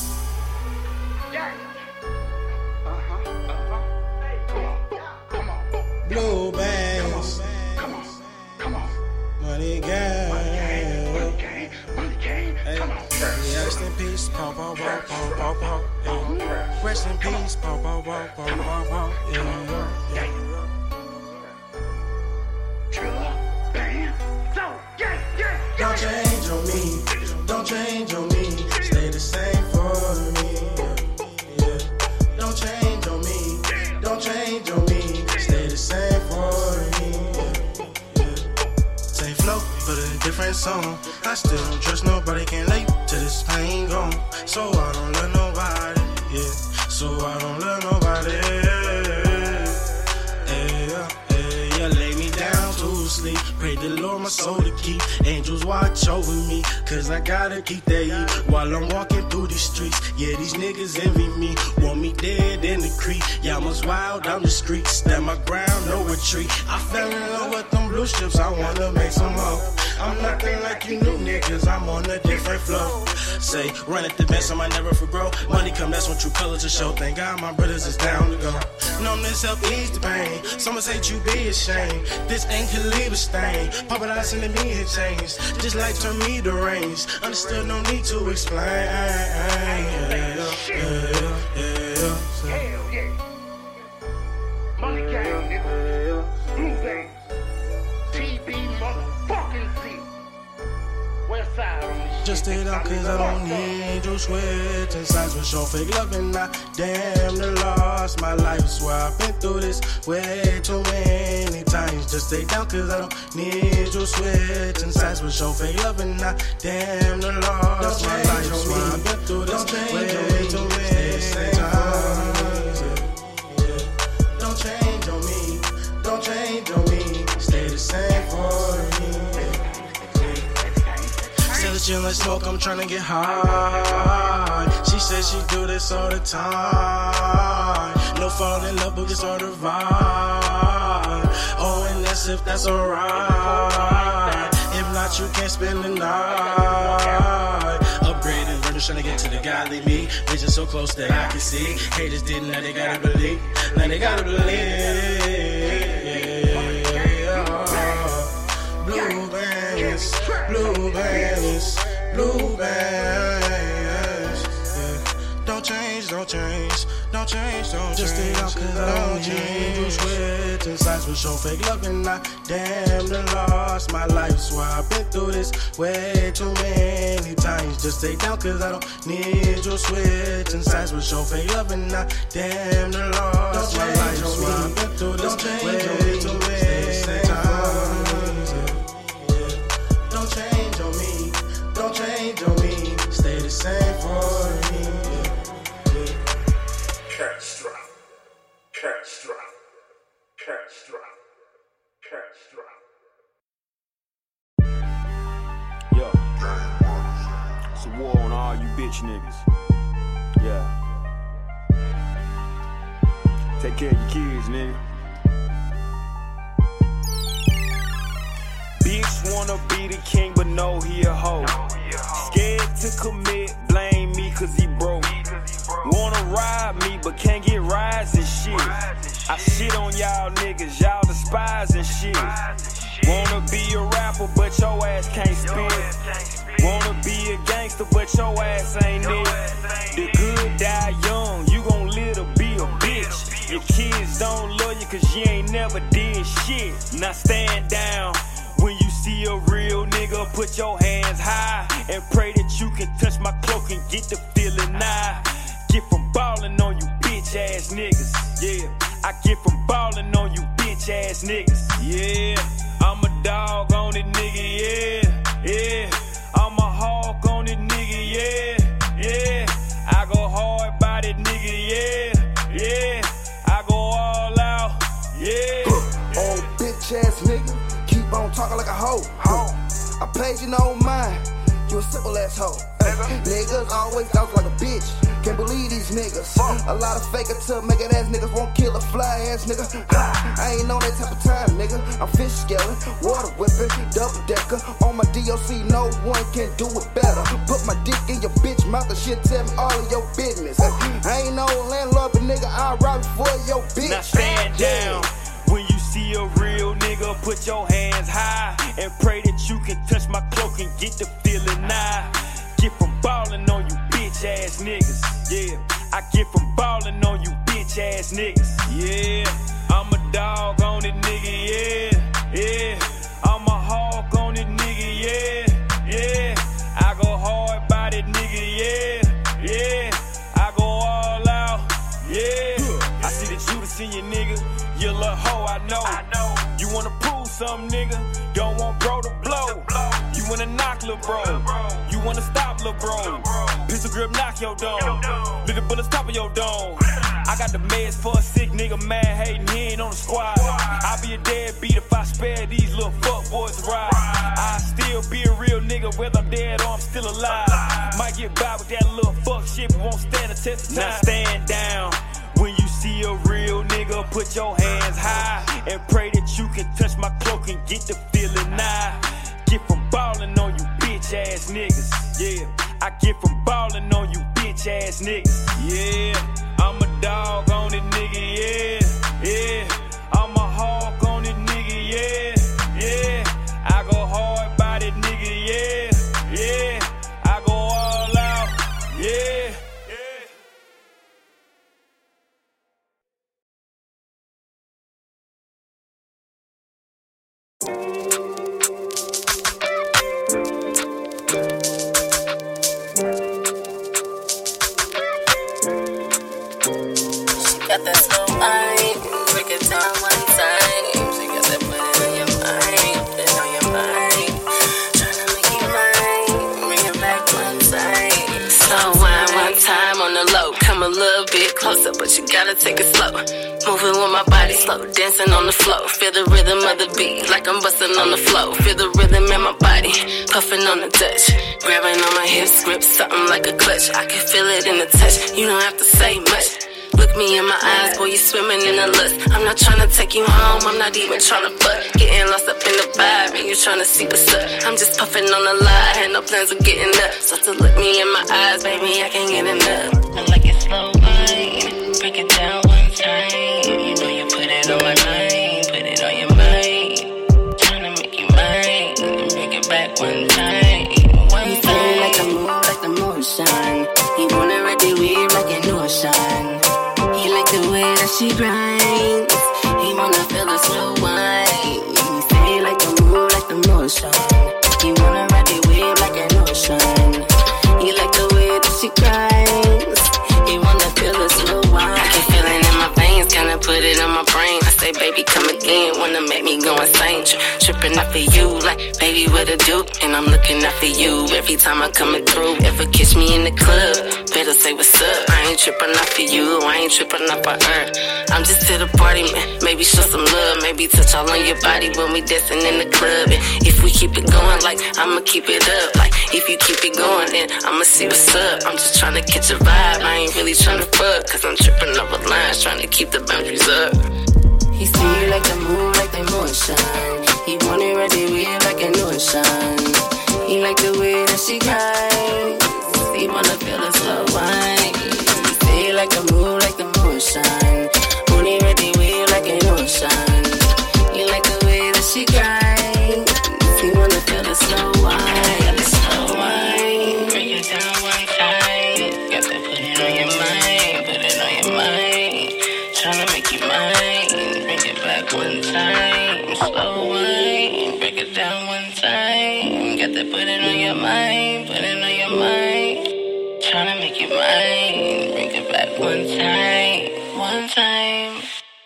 Blue bands. Money gang. Hey, rest in peace, pop. Hey. Rest in peace, pop. Don't change on me. Don't change on me. Stay the same for me. Yeah. Don't change on me. Don't change on me. Stay the same for me. Yeah. Same flow, but a different song. I still don't trust nobody. Can't late till this pain gone. So I don't love nobody. Yeah. So I don't love nobody. Yeah, lay me down to sleep. Pray the Lord my soul to keep. Angels watch over me, cause I gotta keep that heat while I'm walking through these streets. Yeah, these niggas envy me, want me dead in the creek. Y'all must wild down the streets, stand my ground, no retreat. I fell in love with them blue strips, I wanna make some more. I'm nothing like you new niggas, I'm on a different flow. Say, run at the best, I might never forgrow. Money come, that's when true colors to show. Thank God my brothers is down to go. Numbness help ease the pain. Someone say you be ashamed. This ain't Khalifa's thing. Paparazzi and me had changed. Just like turn me to range. Understood, no need to explain. Money gang, nigga. Blue bands. TB motherfucking Z. West side on this Just stay down cause I don't need your switch. And signs with your fake love and I damn near lost my life. Swear I've been through this way too many times. Just stay down cause I don't need your switch. And signs with your fake love and I damn near lost my life. Swear I've been through this way too many times. Don't change on me. Don't change on me. Stay the same for me. Still like smoke, I'm tryna get high. She said she do this all the time. No fall in love, but it's hard to vibe. Oh, and that's if that's alright. If not, you can't spend the night. Upgraded version, tryna get to the godly me. Vision so close that I can see. Haters didn't, now they gotta believe. Now they gotta believe. Blue bands, blue bands, blue bands. Yeah. Don't change, don't change, don't change, don't just change. Just stay out cause I don't change. You switch and sides with your fake love and I damn near lost my life. Swear I've been through this way too many times. Just stay down cause I don't need your switch and sides with your fake love and I damn near lost my life. Swear I've been through this way too many times. Don't change on me, don't change on me. Stay the same for me. Catch drop, catch drop, catch drop, catch drop. war on all you bitch niggas. Yeah. Take care of your kids, nigga. Bitch wanna be the king, but know he a hoe. Scared to commit, blame me cause he broke. Wanna ride me, but can't get rides and shit. I shit on y'all niggas, y'all despise and shit. Wanna be a rapper, but your ass can't spit. Wanna be a gangster, but your ass ain't it. The good die young, you gon' live to be a bitch. Your kids don't love you cause you ain't never did shit. Now stand down. When you see a real nigga, put your hands high and pray that you can touch my cloak and get the feeling now. Get from ballin' on you bitch ass niggas. Yeah, I get from ballin' on you bitch ass niggas. Yeah, I'm a dog on it, nigga. Yeah, yeah. I'm a hawk on it, nigga. Yeah, yeah. I go hard by it, nigga. Yeah, yeah. I go all out. Yeah. Old bitch ass nigga. Keep on talking like a hoe. I paid you no mind. You a simple ass hoe. Niggas always talk like a bitch. Can't believe these niggas. A lot of fake it till making ass niggas won't kill a fly ass nigga. I ain't on that type of time, nigga. I'm fish scaling, water whipping, double decker. On my DOC, no one can do it better. Put my dick in your bitch mouth and shit, tell me all of your business. I ain't no landlord, but nigga, I'll rob you for your bitch. Now stand down. When you see a real nigga, put your hands high and pray that you can touch my cloak and get the feeling now. Get from ballin' on you bitch ass niggas. Yeah, I get from ballin' on you bitch ass niggas. Yeah, I'm a dog on it, nigga. Yeah, yeah. I'm a hawk on it, nigga. Yeah, yeah. I go hard by it, nigga. Yeah, yeah. I go all out. Yeah. I see the Judas in you, nigga. You little hoe, I know. You wanna prove something, nigga? Don't want bro to blow. You wanna knock lil' bro. You wanna stop lil' bro. Pistol grip knock your dome. Little bullets top of your dome. I got the meds for a sick nigga, mad hating, he ain't on the squad. I'll be a deadbeat if I spare these little fuck boys ride. I still be a real nigga whether I'm dead or I'm still alive. Might get by with that little fuck shit, but won't stand the test of time. Now stand down. When you see a real nigga, put your hands high and pray that you can touch my cloak and get the feeling now. Get from ballin' on you bitch ass niggas. Yeah, I get from ballin' on you bitch ass niggas. Yeah, I'm a dog on it, nigga. Yeah, yeah. I'm a hawk on it, nigga. Yeah, yeah. I go hard by it, nigga. Yeah, yeah. I go all out. Yeah. Got that slow mind, break it down one time. She got that put it on your mind, put it on your mind. Tryna make you mine, bring it back one time. Slow wine one time on the low, come a little bit closer, but you gotta take it slow. Moving with my body slow, dancing on the floor. Feel the rhythm of the beat, like I'm busting on the floor. Feel the rhythm in my body, puffing on the Dutch. Grabbing on my hips, grip something like a clutch. I can feel it in the touch, you don't have to say much. Look me in my eyes, boy, you swimming in the lust. I'm not tryna take you home, I'm not even tryna fuck. Getting lost up in the vibe, and you tryna see what's up. I'm just puffing on the lie, had no plans of getting up. So to look me in my eyes, baby, I can't get enough. I like it slow, wine, break it down one time. You know you put it on my mind, put it on your mind. Tryna make you mine, bring it back one time. One time, like the moon shine. He wanna ride the wave like an ocean. He like the way that she grinds. He wanna feel the slow wine. He say like the motion. He wanna ride the wave like an ocean. He like the way that she grinds. He wanna feel the slow wine. I can feel it in my veins, kinda put it on my brain. I say, baby, come again, wanna make me go insane. Tripping out for you, like, baby, what a do? And I'm looking out for you every time I come through. Ever catch me in the club? better say what's up. I ain't tripping off for you, I ain't tripping off for her. I'm just to the party, man. Maybe show some love, maybe touch all on your body when we dancing in the club. And if we keep it going, like, I'ma keep it up. Like, if you keep it going, then I'ma see what's up. I'm just trying to catch a vibe, I ain't really trying to fuck. Cause I'm tripping over lines, trying to keep the boundaries up. He see you like the moon, like the moonshine. He want it right there with you like a new shine. He like the way that she grinds. He wanna feel the slow wine. He say you like the moon, like the moonshine. Want it right there with you like a new shine. He like the way that she grinds. He wanna feel the slow wine, the slow wine. Break it down one time. Got to put it on your mind, put it on your mind. Tryna make you mine. Bring it back one time. Slow wine. Break it down one time. Got to put it on your mind, put it on your mind. Tryna make you mine. Bring it back one time. One time.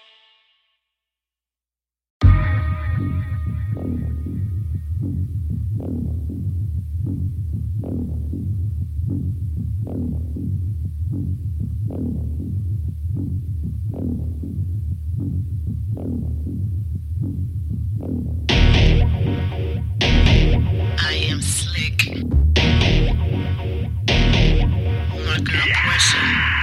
I am slick. My girl Portia.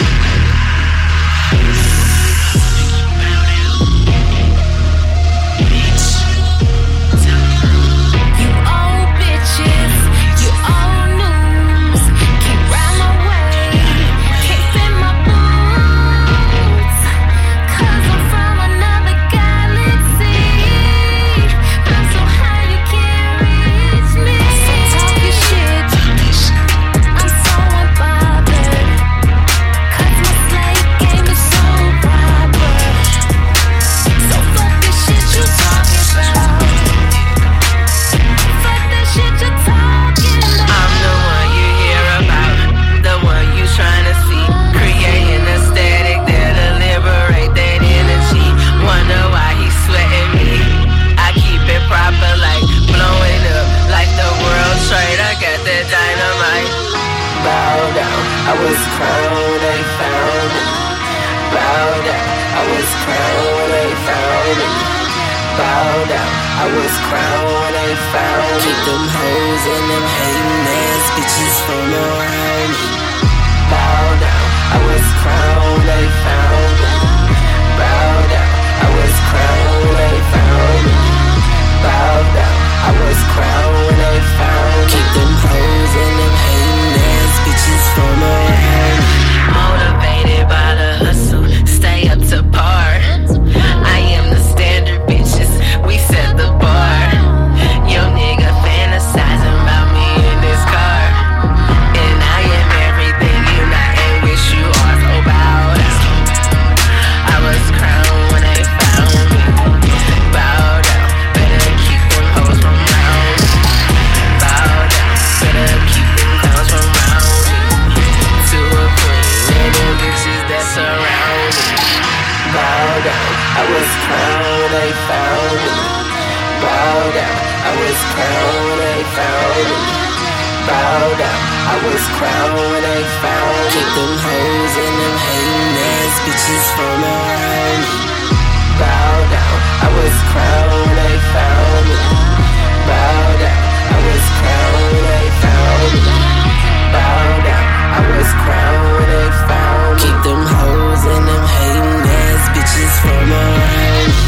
You old bitches, you old news. Can't ride my wave, can't fit my boots. 'Cause I'm from another galaxy. I'm so high you can't reach me. So talk your shit, I'm so unbothered. 'Cause my slave game is so proper. So fuck the shit you talking about. Fuck the shit you talking about. I'm the one you hear about, the one you trying to see. Creating a static that'll liberate that energy. Wonder why he's sweating me. I keep it proper, like blowing up, like the world trade. I got that dynamite. Bow down, I was crowned, they found me. Bow down, I was crowned, they found me. Bow down, I was crowned, they found me. Keep them hoes and them hating ass bitches from around me. Bow down, I was crowned, they found me. Bow down, I was crowned, they found me. Bow down, I was crowned, they found me. Keep them hoes and them hating ass bitches from around me. Motivated by the hustle, stay up to par. I am the standard, bitches, we set the bar. Yo nigga fantasizing about me in this car. And I am everything you not and wish you are, so bow down. I was crowned when they found me. Bow down, better keep them hoes from round me. Bow down, better keep them clowns from round me. To a queen and them bitches that surround me. Bow down, I was crowned, they found me. Bow down, I was crowned, they found me. Bow down, I was crowned, they found me. Keep them hoes and them hating ass bitches from around me. Bow down, I was crowned, they found me. Bow down, I was crowned, they found me. Bow down, I was crowned, they found me. Keep them hoes and them hating ass bitches from around me.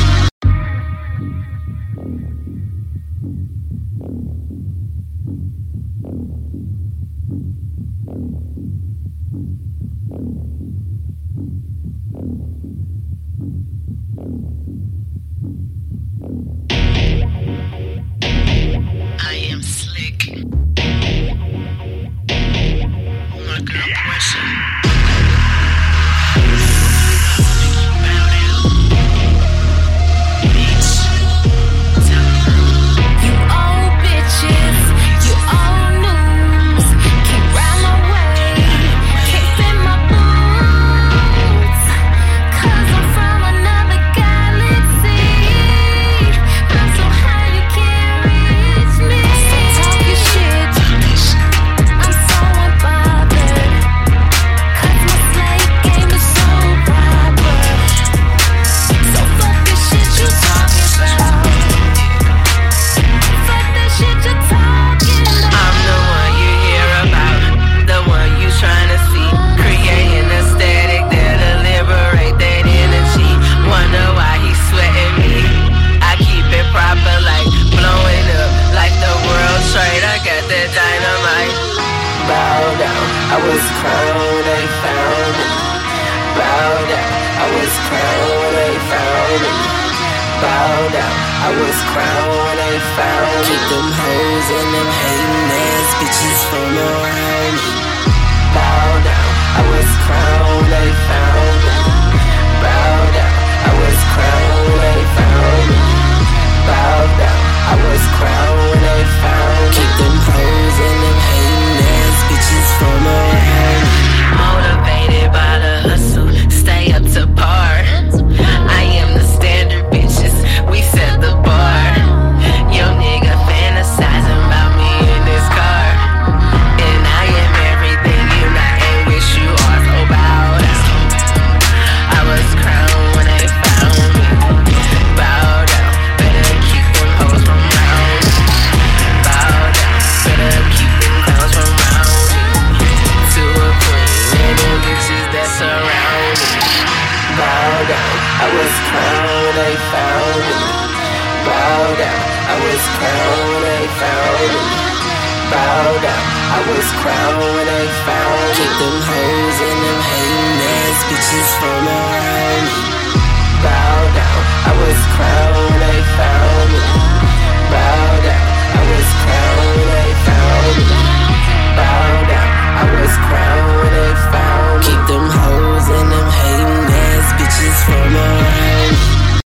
was crowned when they found me. Bow down, I was crowned when they found me. Bow down, I was crowned when they found me. Keep them hoes and them hating ass bitches from around me. Bow down, I was crowned when they found me. Bow down, I was crowned when they found me. Bow down, I was crowned when they found me. Keep them hoes and them hating ass bitches from around me. Motivated by the hustle, stay up to par. I am the standard, bitches, we set the bar. Yo nigga fantasizing about me in this car. And I am everything you not and wish you are so bow down. I was crowned when they found me. Bow down, better keep them hoes from round me. Bow down, better keep them clowns from round me. To a queen and them bitches that surround me. Bow down, I was crowned when they found me. Bow down, I was crowned when they found me. Bow down, I was crowned when they found me. Keep them hoes and them hating ass bitches from around me. Bow down, I was crowned when they found me. Bow down, I was crowned when they found me. Bow down, I was crowned when they found me. Keep them hoes and them hating ass bitches from around me.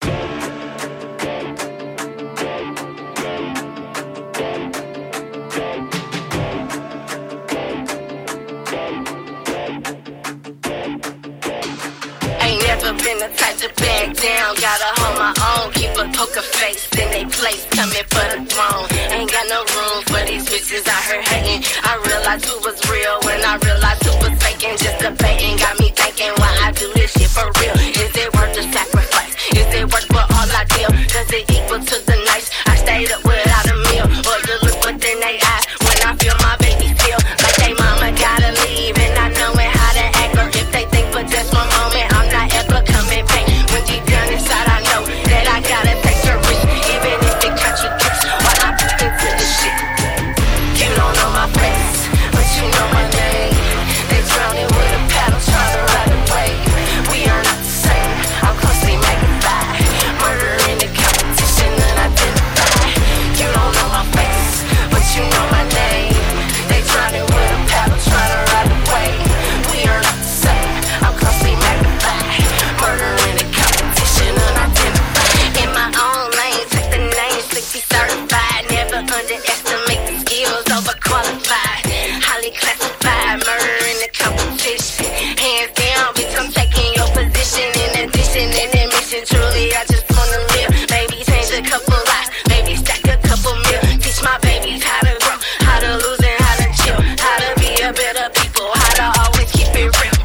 Ain't never been the type to back down. Gotta hold my own, keep a poker face in they place, coming for the throne. Ain't got no room for these bitches out here hating. I realized who was real when I realized who was faking. Just debating got me thinking why I do this shit for real. Is it worth the sacrifice? Is it worth for all I deal? Does it equal to the nights I stayed up without a meal? Or the look within they eyes when I feel my baby feel like they mama gotta leave and not knowing how to act. Or if they think for just one moment I'm not ever coming back. When deep down inside I know that I gotta take the risk, even if it contradicts what I put into the shit. You don't know my face, but you know my name. They drowning with a paddle trying to ride away. We are not the same, I'm closely magnified. Murder in the competition unidentified. You don't know my face, but you know my name. They drowning with a paddle trying to ride away. We are not the same, I'm closely magnified. Murder in the competition unidentified. In my own lane, take the name, 60 certified. Never underestimate the skills, overqualified. Highly classified, murder in the competition. Hands down, bitch, I'm taking your position. In addition, in admission, truly, I just wanna live. Maybe change a couple lives, maybe stack a couple mil. Teach my babies how to grow, how to lose and how to chill. How to be a better people, how to always keep it real.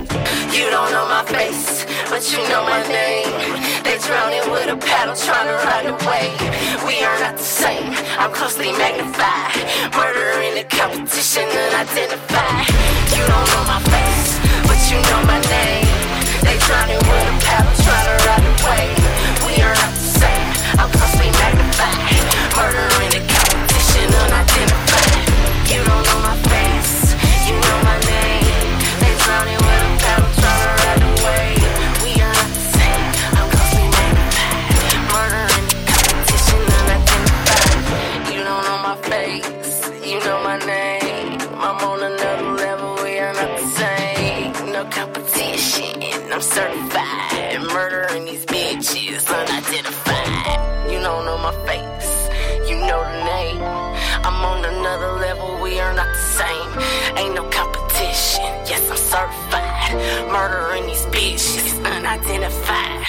You don't know my face, but you know my name. They drowning with a paddle trying to ride away. We are not the same, I'm closely magnified. Murder in the competition unidentified. You don't know my face, but you know my name. They drowning with a paddle trying to ride away. We are not the same, I'm closely magnified. Murder in the competition unidentified. You don't know my face, you know my name. They drowning with a paddle trying to ride away. We are not the same, I'm closely magnified. Murder in the competition unidentified. You don't know my face, you know my name. I'm on another level, we are not the same. No competition, I'm certified. Murdering these bitches unidentified. You don't know my face, you know the name. I'm on another level, we are not the same. Ain't no competition, yes I'm certified. Murdering these bitches unidentified.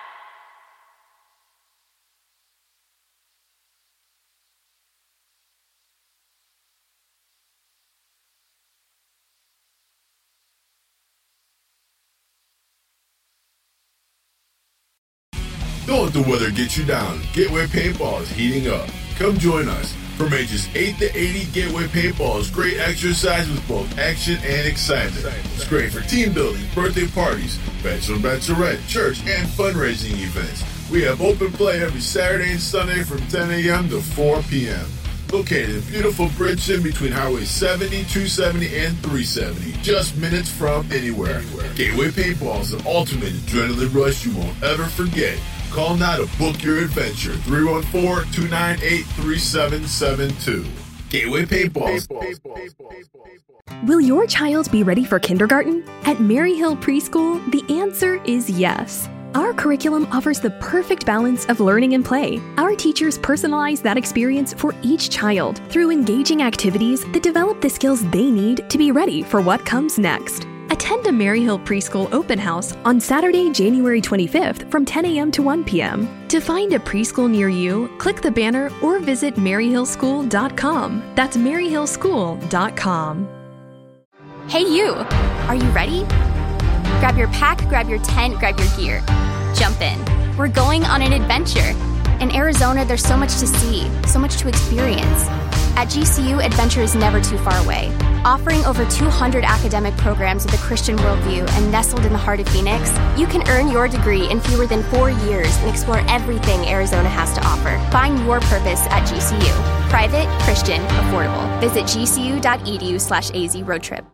Don't let the weather get you down. Gateway Paintball is heating up. Come join us. From ages 8 to 80, Gateway Paintball is great exercise with both action and excitement. It's great for team building, birthday parties, bachelor, bachelorette, church, and fundraising events. We have open play every Saturday and Sunday from 10 a.m. to 4 p.m. Located in beautiful Bridgeton between Highway 70, 270, and 370. Just minutes from anywhere. Gateway Paintball is an ultimate adrenaline rush you won't ever forget. Call now to book your adventure. 314-298-3772. Gateway Paintball. Will your child be ready for kindergarten? At Mary Hill Preschool, the answer is yes. Our curriculum offers the perfect balance of learning and play. Our teachers personalize that experience for each child through engaging activities that develop the skills they need to be ready for what comes next. Attend a Mary Hill Preschool open house on Saturday, January 25th from 10 a.m. to 1 p.m. To find a preschool near you, click the banner or visit maryhillschool.com. That's maryhillschool.com. Hey you! Are you ready? Grab your pack, grab your tent, grab your gear. Jump in. We're going on an adventure. In Arizona, there's so much to see, so much to experience. At GCU, adventure is never too far away. Offering over 200 academic programs with a Christian worldview and nestled in the heart of Phoenix, you can earn your degree in fewer than 4 years and explore everything Arizona has to offer. Find your purpose at GCU. Private, Christian, affordable. Visit gcu.edu/AZ road trip.